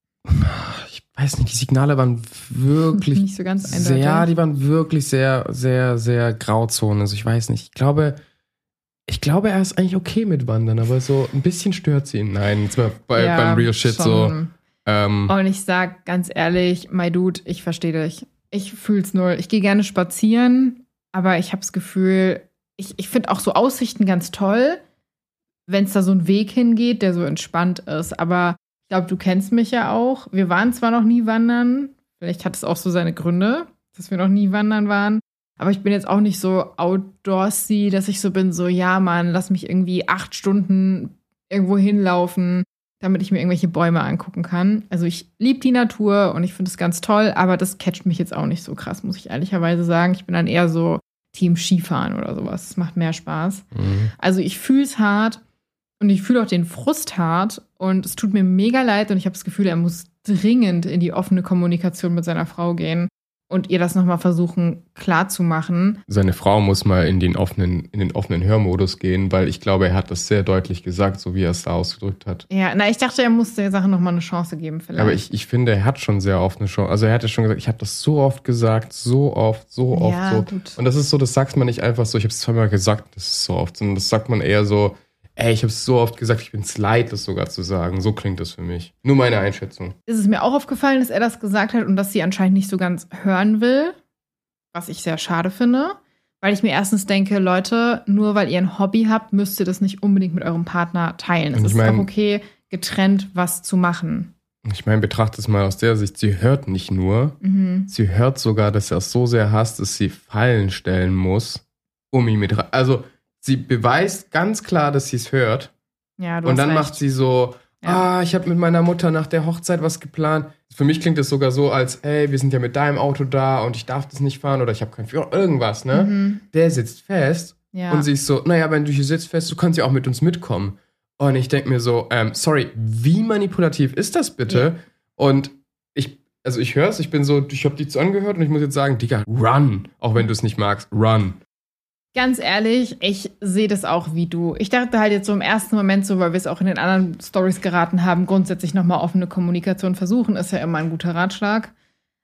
Ich weiß nicht, die Signale waren wirklich nicht so ganz eindeutig. sehr, die waren wirklich sehr, sehr, sehr Grauzone. Also ich weiß nicht. Ich glaube, ich glaube, er ist eigentlich okay mit Wandern, aber so ein bisschen stört sie ihn. Nein, jetzt mal bei, ja, beim Real Shit schon. so. Ähm, Und ich sag ganz ehrlich, my Dude, ich verstehe dich. Ich fühl's null. Ich gehe gerne spazieren, aber ich habe das Gefühl, ich, ich finde auch so Aussichten ganz toll, wenn es da so einen Weg hingeht, der so entspannt ist. Aber ich glaube, du kennst mich ja auch. Wir waren zwar noch nie wandern, vielleicht hat es auch so seine Gründe, dass wir noch nie wandern waren. Aber ich bin jetzt auch nicht so outdoorsy, dass ich so bin, so, ja, Mann, lass mich irgendwie acht Stunden irgendwo hinlaufen, damit ich mir irgendwelche Bäume angucken kann. Also ich liebe die Natur und ich finde es ganz toll, aber das catcht mich jetzt auch nicht so krass, muss ich ehrlicherweise sagen. Ich bin dann eher so Team Skifahren oder sowas. Das macht mehr Spaß. Mhm. Also ich fühle es hart und ich fühle auch den Frust hart und es tut mir mega leid und ich habe das Gefühl, er muss dringend in die offene Kommunikation mit seiner Frau gehen und ihr das nochmal versuchen klarzumachen. Seine Frau muss mal in den offenen, in den offenen Hörmodus gehen, weil ich glaube, er hat das sehr deutlich gesagt, so wie er es da ausgedrückt hat. Ja, na, ich dachte, er muss der Sache nochmal eine Chance geben vielleicht. Aber ich, ich finde, er hat schon sehr oft eine Chance. Also er hat ja schon gesagt, ich habe das so oft gesagt, so oft, so oft, ja, so. Gut. Und das ist so, das sagt man nicht einfach so, ich habe es zweimal gesagt, das ist so oft, sondern das sagt man eher so, ey, ich habe es so oft gesagt, ich bin es leid, das sogar zu sagen. So klingt das für mich. Nur meine Einschätzung. Ist es mir auch aufgefallen, dass er das gesagt hat und dass sie anscheinend nicht so ganz hören will, was ich sehr schade finde, weil ich mir erstens denke, Leute, nur weil ihr ein Hobby habt, müsst ihr das nicht unbedingt mit eurem Partner teilen. Es Und ich ist mein, auch okay, getrennt was zu machen. Ich meine, betrachte es mal aus der Sicht, sie hört nicht nur, Mhm. sie hört sogar, dass er es so sehr hasst, dass sie Fallen stellen muss, um ihn mit rein. Also sie beweist ganz klar, dass sie es hört. Ja, du Und hast dann recht. macht sie so, Ja. ah, ich habe mit meiner Mutter nach der Hochzeit was geplant. Für mich klingt es sogar so, als, ey, wir sind ja mit deinem Auto da und ich darf das nicht fahren oder ich habe keinen Führer, irgendwas, ne? Mhm. Der sitzt fest Ja. und sie ist so, naja, wenn du hier sitzt fest, du kannst ja auch mit uns mitkommen. Und ich denke mir so, ähm, sorry, wie manipulativ ist das bitte? Ja. Und ich, also ich höre es, ich bin so, ich habe die zu angehört und ich muss jetzt sagen, Digga, run. Auch wenn du es nicht magst, run. Ganz ehrlich, ich sehe das auch wie du. Ich dachte halt jetzt so im ersten Moment so, weil wir es auch in den anderen Stories geraten haben, grundsätzlich nochmal offene Kommunikation versuchen, ist ja immer ein guter Ratschlag.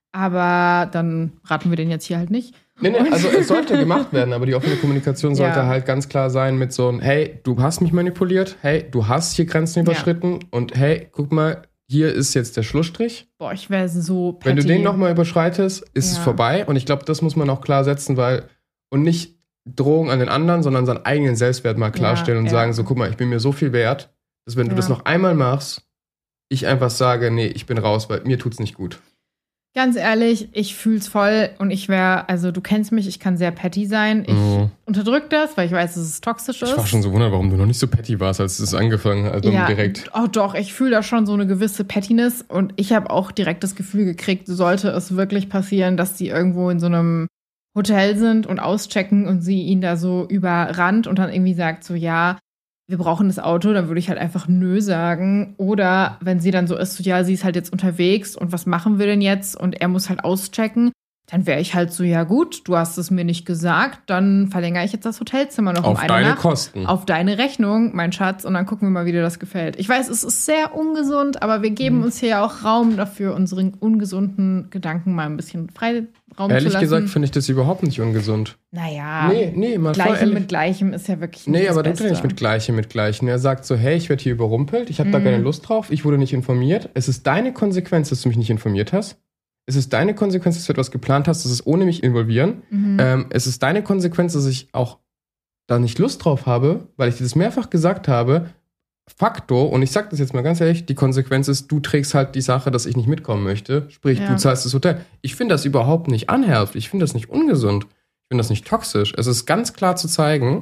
Aber dann raten wir den jetzt hier halt nicht. Nee, nee, also es sollte gemacht werden, aber die offene Kommunikation sollte Ja. halt ganz klar sein mit so einem, hey, du hast mich manipuliert, hey, du hast hier Grenzen überschritten Ja. und hey, guck mal, hier ist jetzt der Schlussstrich. Boah, ich wäre so petty. Wenn du den nochmal überschreitest, ist Ja. es vorbei. Und ich glaube, das muss man auch klar setzen, weil, und nicht Drohung an den anderen, sondern seinen eigenen Selbstwert mal klarstellen Ja, und ja. sagen, so, guck mal, ich bin mir so viel wert, dass wenn du Ja. das noch einmal machst, ich einfach sage, nee, ich bin raus, weil mir tut's nicht gut. Ganz ehrlich, ich fühl's voll und ich wäre, also du kennst mich, ich kann sehr petty sein. Ich Mhm. unterdrück das, weil ich weiß, dass es toxisch ist. Ich war schon so wundert, warum du noch nicht so petty warst, als es angefangen hat, also ja, direkt. Oh doch, ich fühle da schon so eine gewisse Pettiness und ich habe auch direkt das Gefühl gekriegt, sollte es wirklich passieren, dass die irgendwo in so einem Hotel sind und auschecken und sie ihn da so überrannt und dann irgendwie sagt so, ja, wir brauchen das Auto, dann würde ich halt einfach nö sagen. Oder wenn sie dann so ist, so, ja, sie ist halt jetzt unterwegs und was machen wir denn jetzt? Und er muss halt auschecken. Dann wäre ich halt so, ja gut, du hast es mir nicht gesagt, dann verlängere ich jetzt das Hotelzimmer noch um Auf eine deine Nacht. Kosten. Auf deine Rechnung, mein Schatz, und dann gucken wir mal, wie dir das gefällt. Ich weiß, es ist sehr ungesund, aber wir geben Mhm. uns hier ja auch Raum dafür, unseren ungesunden Gedanken mal ein bisschen Freiraum zu Ehrlich lassen. gesagt finde ich das überhaupt nicht ungesund. Naja, Nee, nee, mal voll Gleichem ehrlich. mit Gleichem ist ja wirklich nicht Nee, das aber du Beste. nicht mit Gleiche mit Gleichen. Er sagt so, hey, ich werde hier überrumpelt, ich habe da Mhm. keine Lust drauf, ich wurde nicht informiert. Es ist deine Konsequenz, dass du mich nicht informiert hast. Es ist deine Konsequenz, dass du etwas geplant hast, das ist ohne mich involvieren. Mhm. Ähm, es ist deine Konsequenz, dass ich auch da nicht Lust drauf habe, weil ich dir das mehrfach gesagt habe. Fakto, und ich sag das jetzt mal ganz ehrlich, die Konsequenz ist, du trägst halt die Sache, dass ich nicht mitkommen möchte. Sprich, Ja. du zahlst das Hotel. Ich finde das überhaupt nicht unhealthy. Ich finde das nicht ungesund. Ich finde das nicht toxisch. Es ist ganz klar zu zeigen,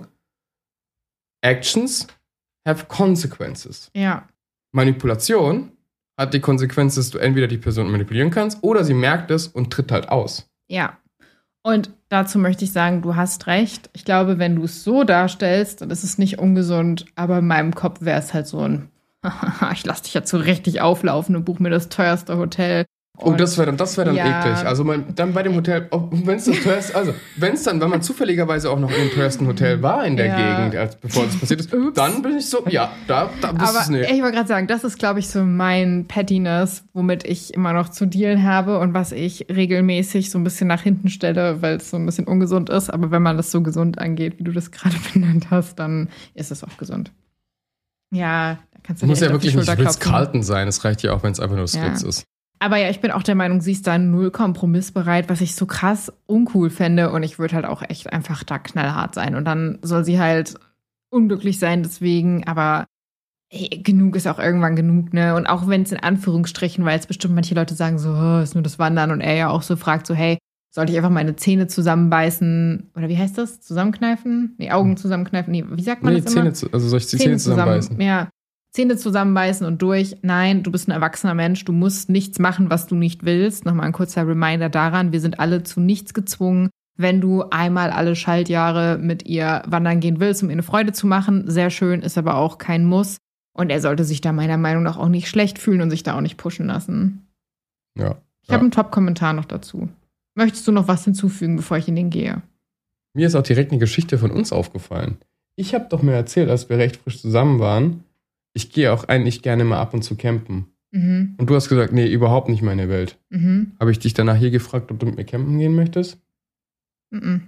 Actions have consequences. Ja. Manipulation hat die Konsequenz, dass du entweder die Person manipulieren kannst oder sie merkt es und tritt halt aus. Ja. Und dazu möchte ich sagen, du hast recht. Ich glaube, wenn du es so darstellst, dann ist es nicht ungesund. Aber in meinem Kopf wäre es halt so ein, ich lasse dich jetzt so richtig auflaufen und buch mir das teuerste Hotel. Und, und das wäre dann, das wär dann ja. eklig. Also man, dann bei dem Hotel, wenn es das teuerste, also wenn es dann, wenn man zufälligerweise auch noch in dem teuersten Hotel war in der Ja. Gegend, als bevor das passiert ist, Ups. dann bin ich so, ja, da, da bist Aber du nicht. ich wollte gerade sagen, das ist, glaube ich, so mein Pettiness, womit ich immer noch zu dealen habe und was ich regelmäßig so ein bisschen nach hinten stelle, weil es so ein bisschen ungesund ist. Aber wenn man das so gesund angeht, wie du das gerade benannt hast, dann ist es auch gesund. Ja, da kannst du Du musst dir ja echt auf die wirklich nicht Schulter Ritz klopfen. Carlton sein. Es reicht ja auch, wenn es einfach nur das Ja. Ritz ist. Aber ja, ich bin auch der Meinung, sie ist da null kompromissbereit, was ich so krass uncool fände. Und ich würde halt auch echt einfach da knallhart sein. Und dann soll sie halt unglücklich sein deswegen. Aber ey, genug ist auch irgendwann genug, ne? Und auch wenn es in Anführungsstrichen, weil es bestimmt manche Leute sagen so, oh, ist nur das Wandern. Und er ja auch so fragt so, hey, sollte ich einfach meine Zähne zusammenbeißen? Oder wie heißt das? Zusammenkneifen? Nee, Augen zusammenkneifen. Nee, wie sagt man Nee, das immer? Zähne, zu- also soll ich die Zähne, zusammenbeißen? Ja, Zähne zusammenbeißen und durch. Nein, du bist ein erwachsener Mensch. Du musst nichts machen, was du nicht willst. Nochmal ein kurzer Reminder daran. Wir sind alle zu nichts gezwungen. Wenn du einmal alle Schaltjahre mit ihr wandern gehen willst, um ihr eine Freude zu machen, sehr schön, ist aber auch kein Muss. Und er sollte sich da meiner Meinung nach auch nicht schlecht fühlen und sich da auch nicht pushen lassen. Ja. Ich habe einen Top-Kommentar noch dazu. Möchtest du noch was hinzufügen, bevor ich in den gehe? Mir ist auch direkt eine Geschichte von uns aufgefallen. Ich habe doch mir erzählt, als wir recht frisch zusammen waren, ich gehe auch eigentlich gerne mal ab und zu campen. Mhm. Und du hast gesagt, nee, überhaupt nicht meine Welt. Mhm. Habe ich dich danach hier gefragt, ob du mit mir campen gehen möchtest? Mhm.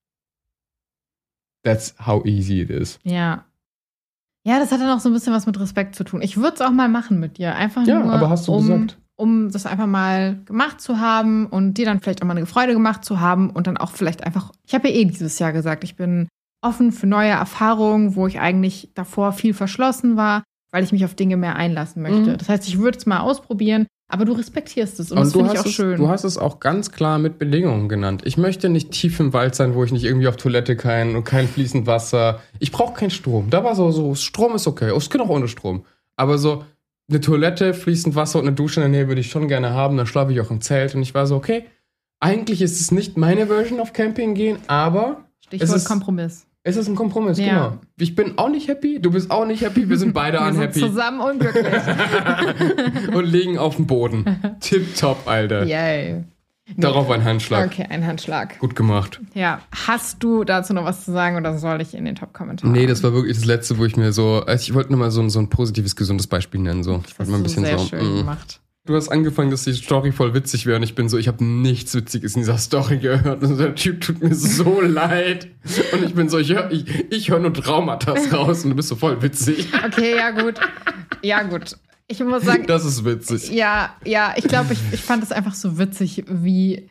That's how easy it is. Ja. Ja, das hat dann auch so ein bisschen was mit Respekt zu tun. Ich würde es auch mal machen mit dir. Einfach Ja, nur, aber hast du um, gesagt. um das einfach mal gemacht zu haben und dir dann vielleicht auch mal eine Freude gemacht zu haben und dann auch vielleicht einfach, ich habe ja eh dieses Jahr gesagt, ich bin offen für neue Erfahrungen, wo ich eigentlich davor viel verschlossen war, weil ich mich auf Dinge mehr einlassen möchte. Mhm. Das heißt, ich würde es mal ausprobieren, aber du respektierst es und, das du finde ich hast auch es, schön. Du hast es auch ganz klar mit Bedingungen genannt. Ich möchte nicht tief im Wald sein, wo ich nicht irgendwie auf Toilette kann und kein fließend Wasser. Ich brauche keinen Strom. Da war so, so, Strom ist okay. Oh, es geht auch ohne Strom. Aber so eine Toilette, fließend Wasser und eine Dusche in der Nähe würde ich schon gerne haben. Dann schlafe ich auch im Zelt. Und ich war so, okay, eigentlich ist es nicht meine Version of Camping gehen, aber Stichwort es ist, Kompromiss. es ist ein Kompromiss, Ja. genau. Ich bin auch nicht happy, du bist auch nicht happy, wir sind beide Wir sind unhappy. zusammen unglücklich. Und liegen auf dem Boden. Tipptopp, Alter. Yay. Darauf ein Handschlag. Okay, ein Handschlag. Gut gemacht. Ja, hast du dazu noch was zu sagen oder soll ich in den Top-Kommentaren? Nee, das war wirklich das Letzte, wo ich mir so, also ich wollte nur mal so, ein- so ein positives, gesundes Beispiel nennen. So. Ich Das wollte mal ein hast du bisschen sehr so. schön mm. gemacht. Du hast angefangen, dass die Story voll witzig wäre und ich bin so, ich habe nichts Witziges in dieser Story gehört. Und der Typ tut mir so leid. Und ich bin so, ich höre ich, ich hör nur Traumata raus und du bist so voll witzig. Okay, ja gut. Ja gut. Ich muss sagen... Das ist witzig. Ja, ja, ich glaube, ich, ich fand es einfach so witzig, wie,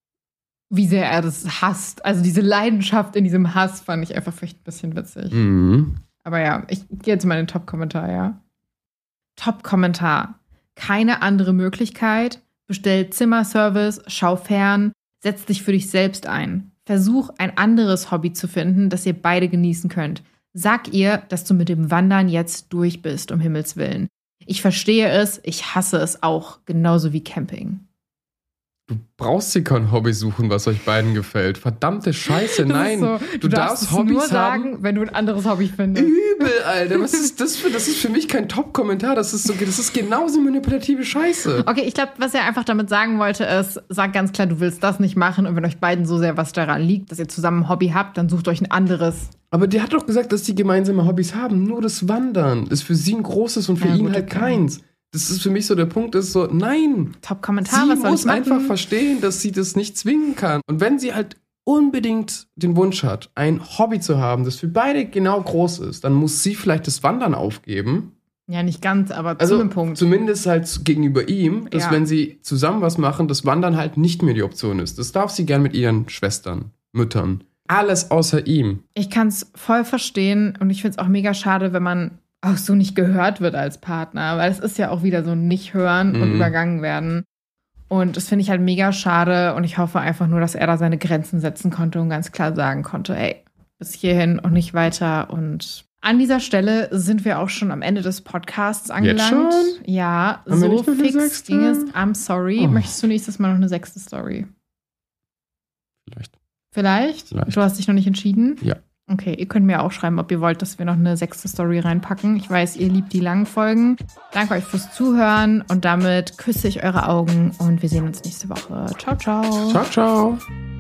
wie sehr er das hasst. Also diese Leidenschaft in diesem Hass fand ich einfach vielleicht ein bisschen witzig. Mhm. Aber ja, ich gehe jetzt mal in den Top-Kommentar, ja. Top-Kommentar. Keine andere Möglichkeit. Bestell Zimmerservice, schau fern, setz dich für dich selbst ein. Versuch, ein anderes Hobby zu finden, das ihr beide genießen könnt. Sag ihr, dass du mit dem Wandern jetzt durch bist, um Himmels Willen. Ich verstehe es, ich hasse es auch, genauso wie Camping. Du brauchst dir kein Hobby suchen, was euch beiden gefällt. Verdammte Scheiße, nein. So, du, du darfst, darfst Hobbys nur sagen, haben, wenn du ein anderes Hobby findest. Übel, Alter. Was ist das für? Das ist für mich kein Top-Kommentar. Das ist so, das ist genauso manipulative Scheiße. Okay, ich glaube, was er einfach damit sagen wollte, ist, sag ganz klar, du willst das nicht machen und wenn euch beiden so sehr was daran liegt, dass ihr zusammen ein Hobby habt, dann sucht euch ein anderes. Aber der hat doch gesagt, dass die gemeinsame Hobbys haben. Nur das Wandern ist für sie ein großes und für ja, ihn gut, halt okay. keins. Das ist für mich so der Punkt, ist so, nein. Top-Kommentar, sie was soll muss ich machen? einfach verstehen, dass sie das nicht zwingen kann. Und wenn sie halt unbedingt den Wunsch hat, ein Hobby zu haben, das für beide genau groß ist, dann muss sie vielleicht das Wandern aufgeben. Ja, nicht ganz, aber also zu einem Punkt. Zumindest halt gegenüber ihm, dass ja. wenn sie zusammen was machen, das Wandern halt nicht mehr die Option ist. Das darf sie gern mit ihren Schwestern, Müttern. Alles außer ihm. Ich kann es voll verstehen und ich finde es auch mega schade, wenn man auch so nicht gehört wird als Partner, weil es ist ja auch wieder so ein Nicht-Hören mhm. und übergangen werden. Und das finde ich halt mega schade und ich hoffe einfach nur, dass er da seine Grenzen setzen konnte und ganz klar sagen konnte, ey, bis hierhin und nicht weiter. Und an dieser Stelle sind wir auch schon am Ende des Podcasts angelangt. Jetzt schon? Ja, Haben so fix ging es. I'm sorry. Oh. Möchtest du nächstes Mal noch eine sechste Story? Vielleicht. Vielleicht? Vielleicht. Du hast dich noch nicht entschieden? Ja. Okay, ihr könnt mir auch schreiben, ob ihr wollt, dass wir noch eine sechste Story reinpacken. Ich weiß, ihr liebt die langen Folgen. Danke euch fürs Zuhören und damit küsse ich eure Augen und wir sehen uns nächste Woche. Ciao, ciao. Ciao, ciao.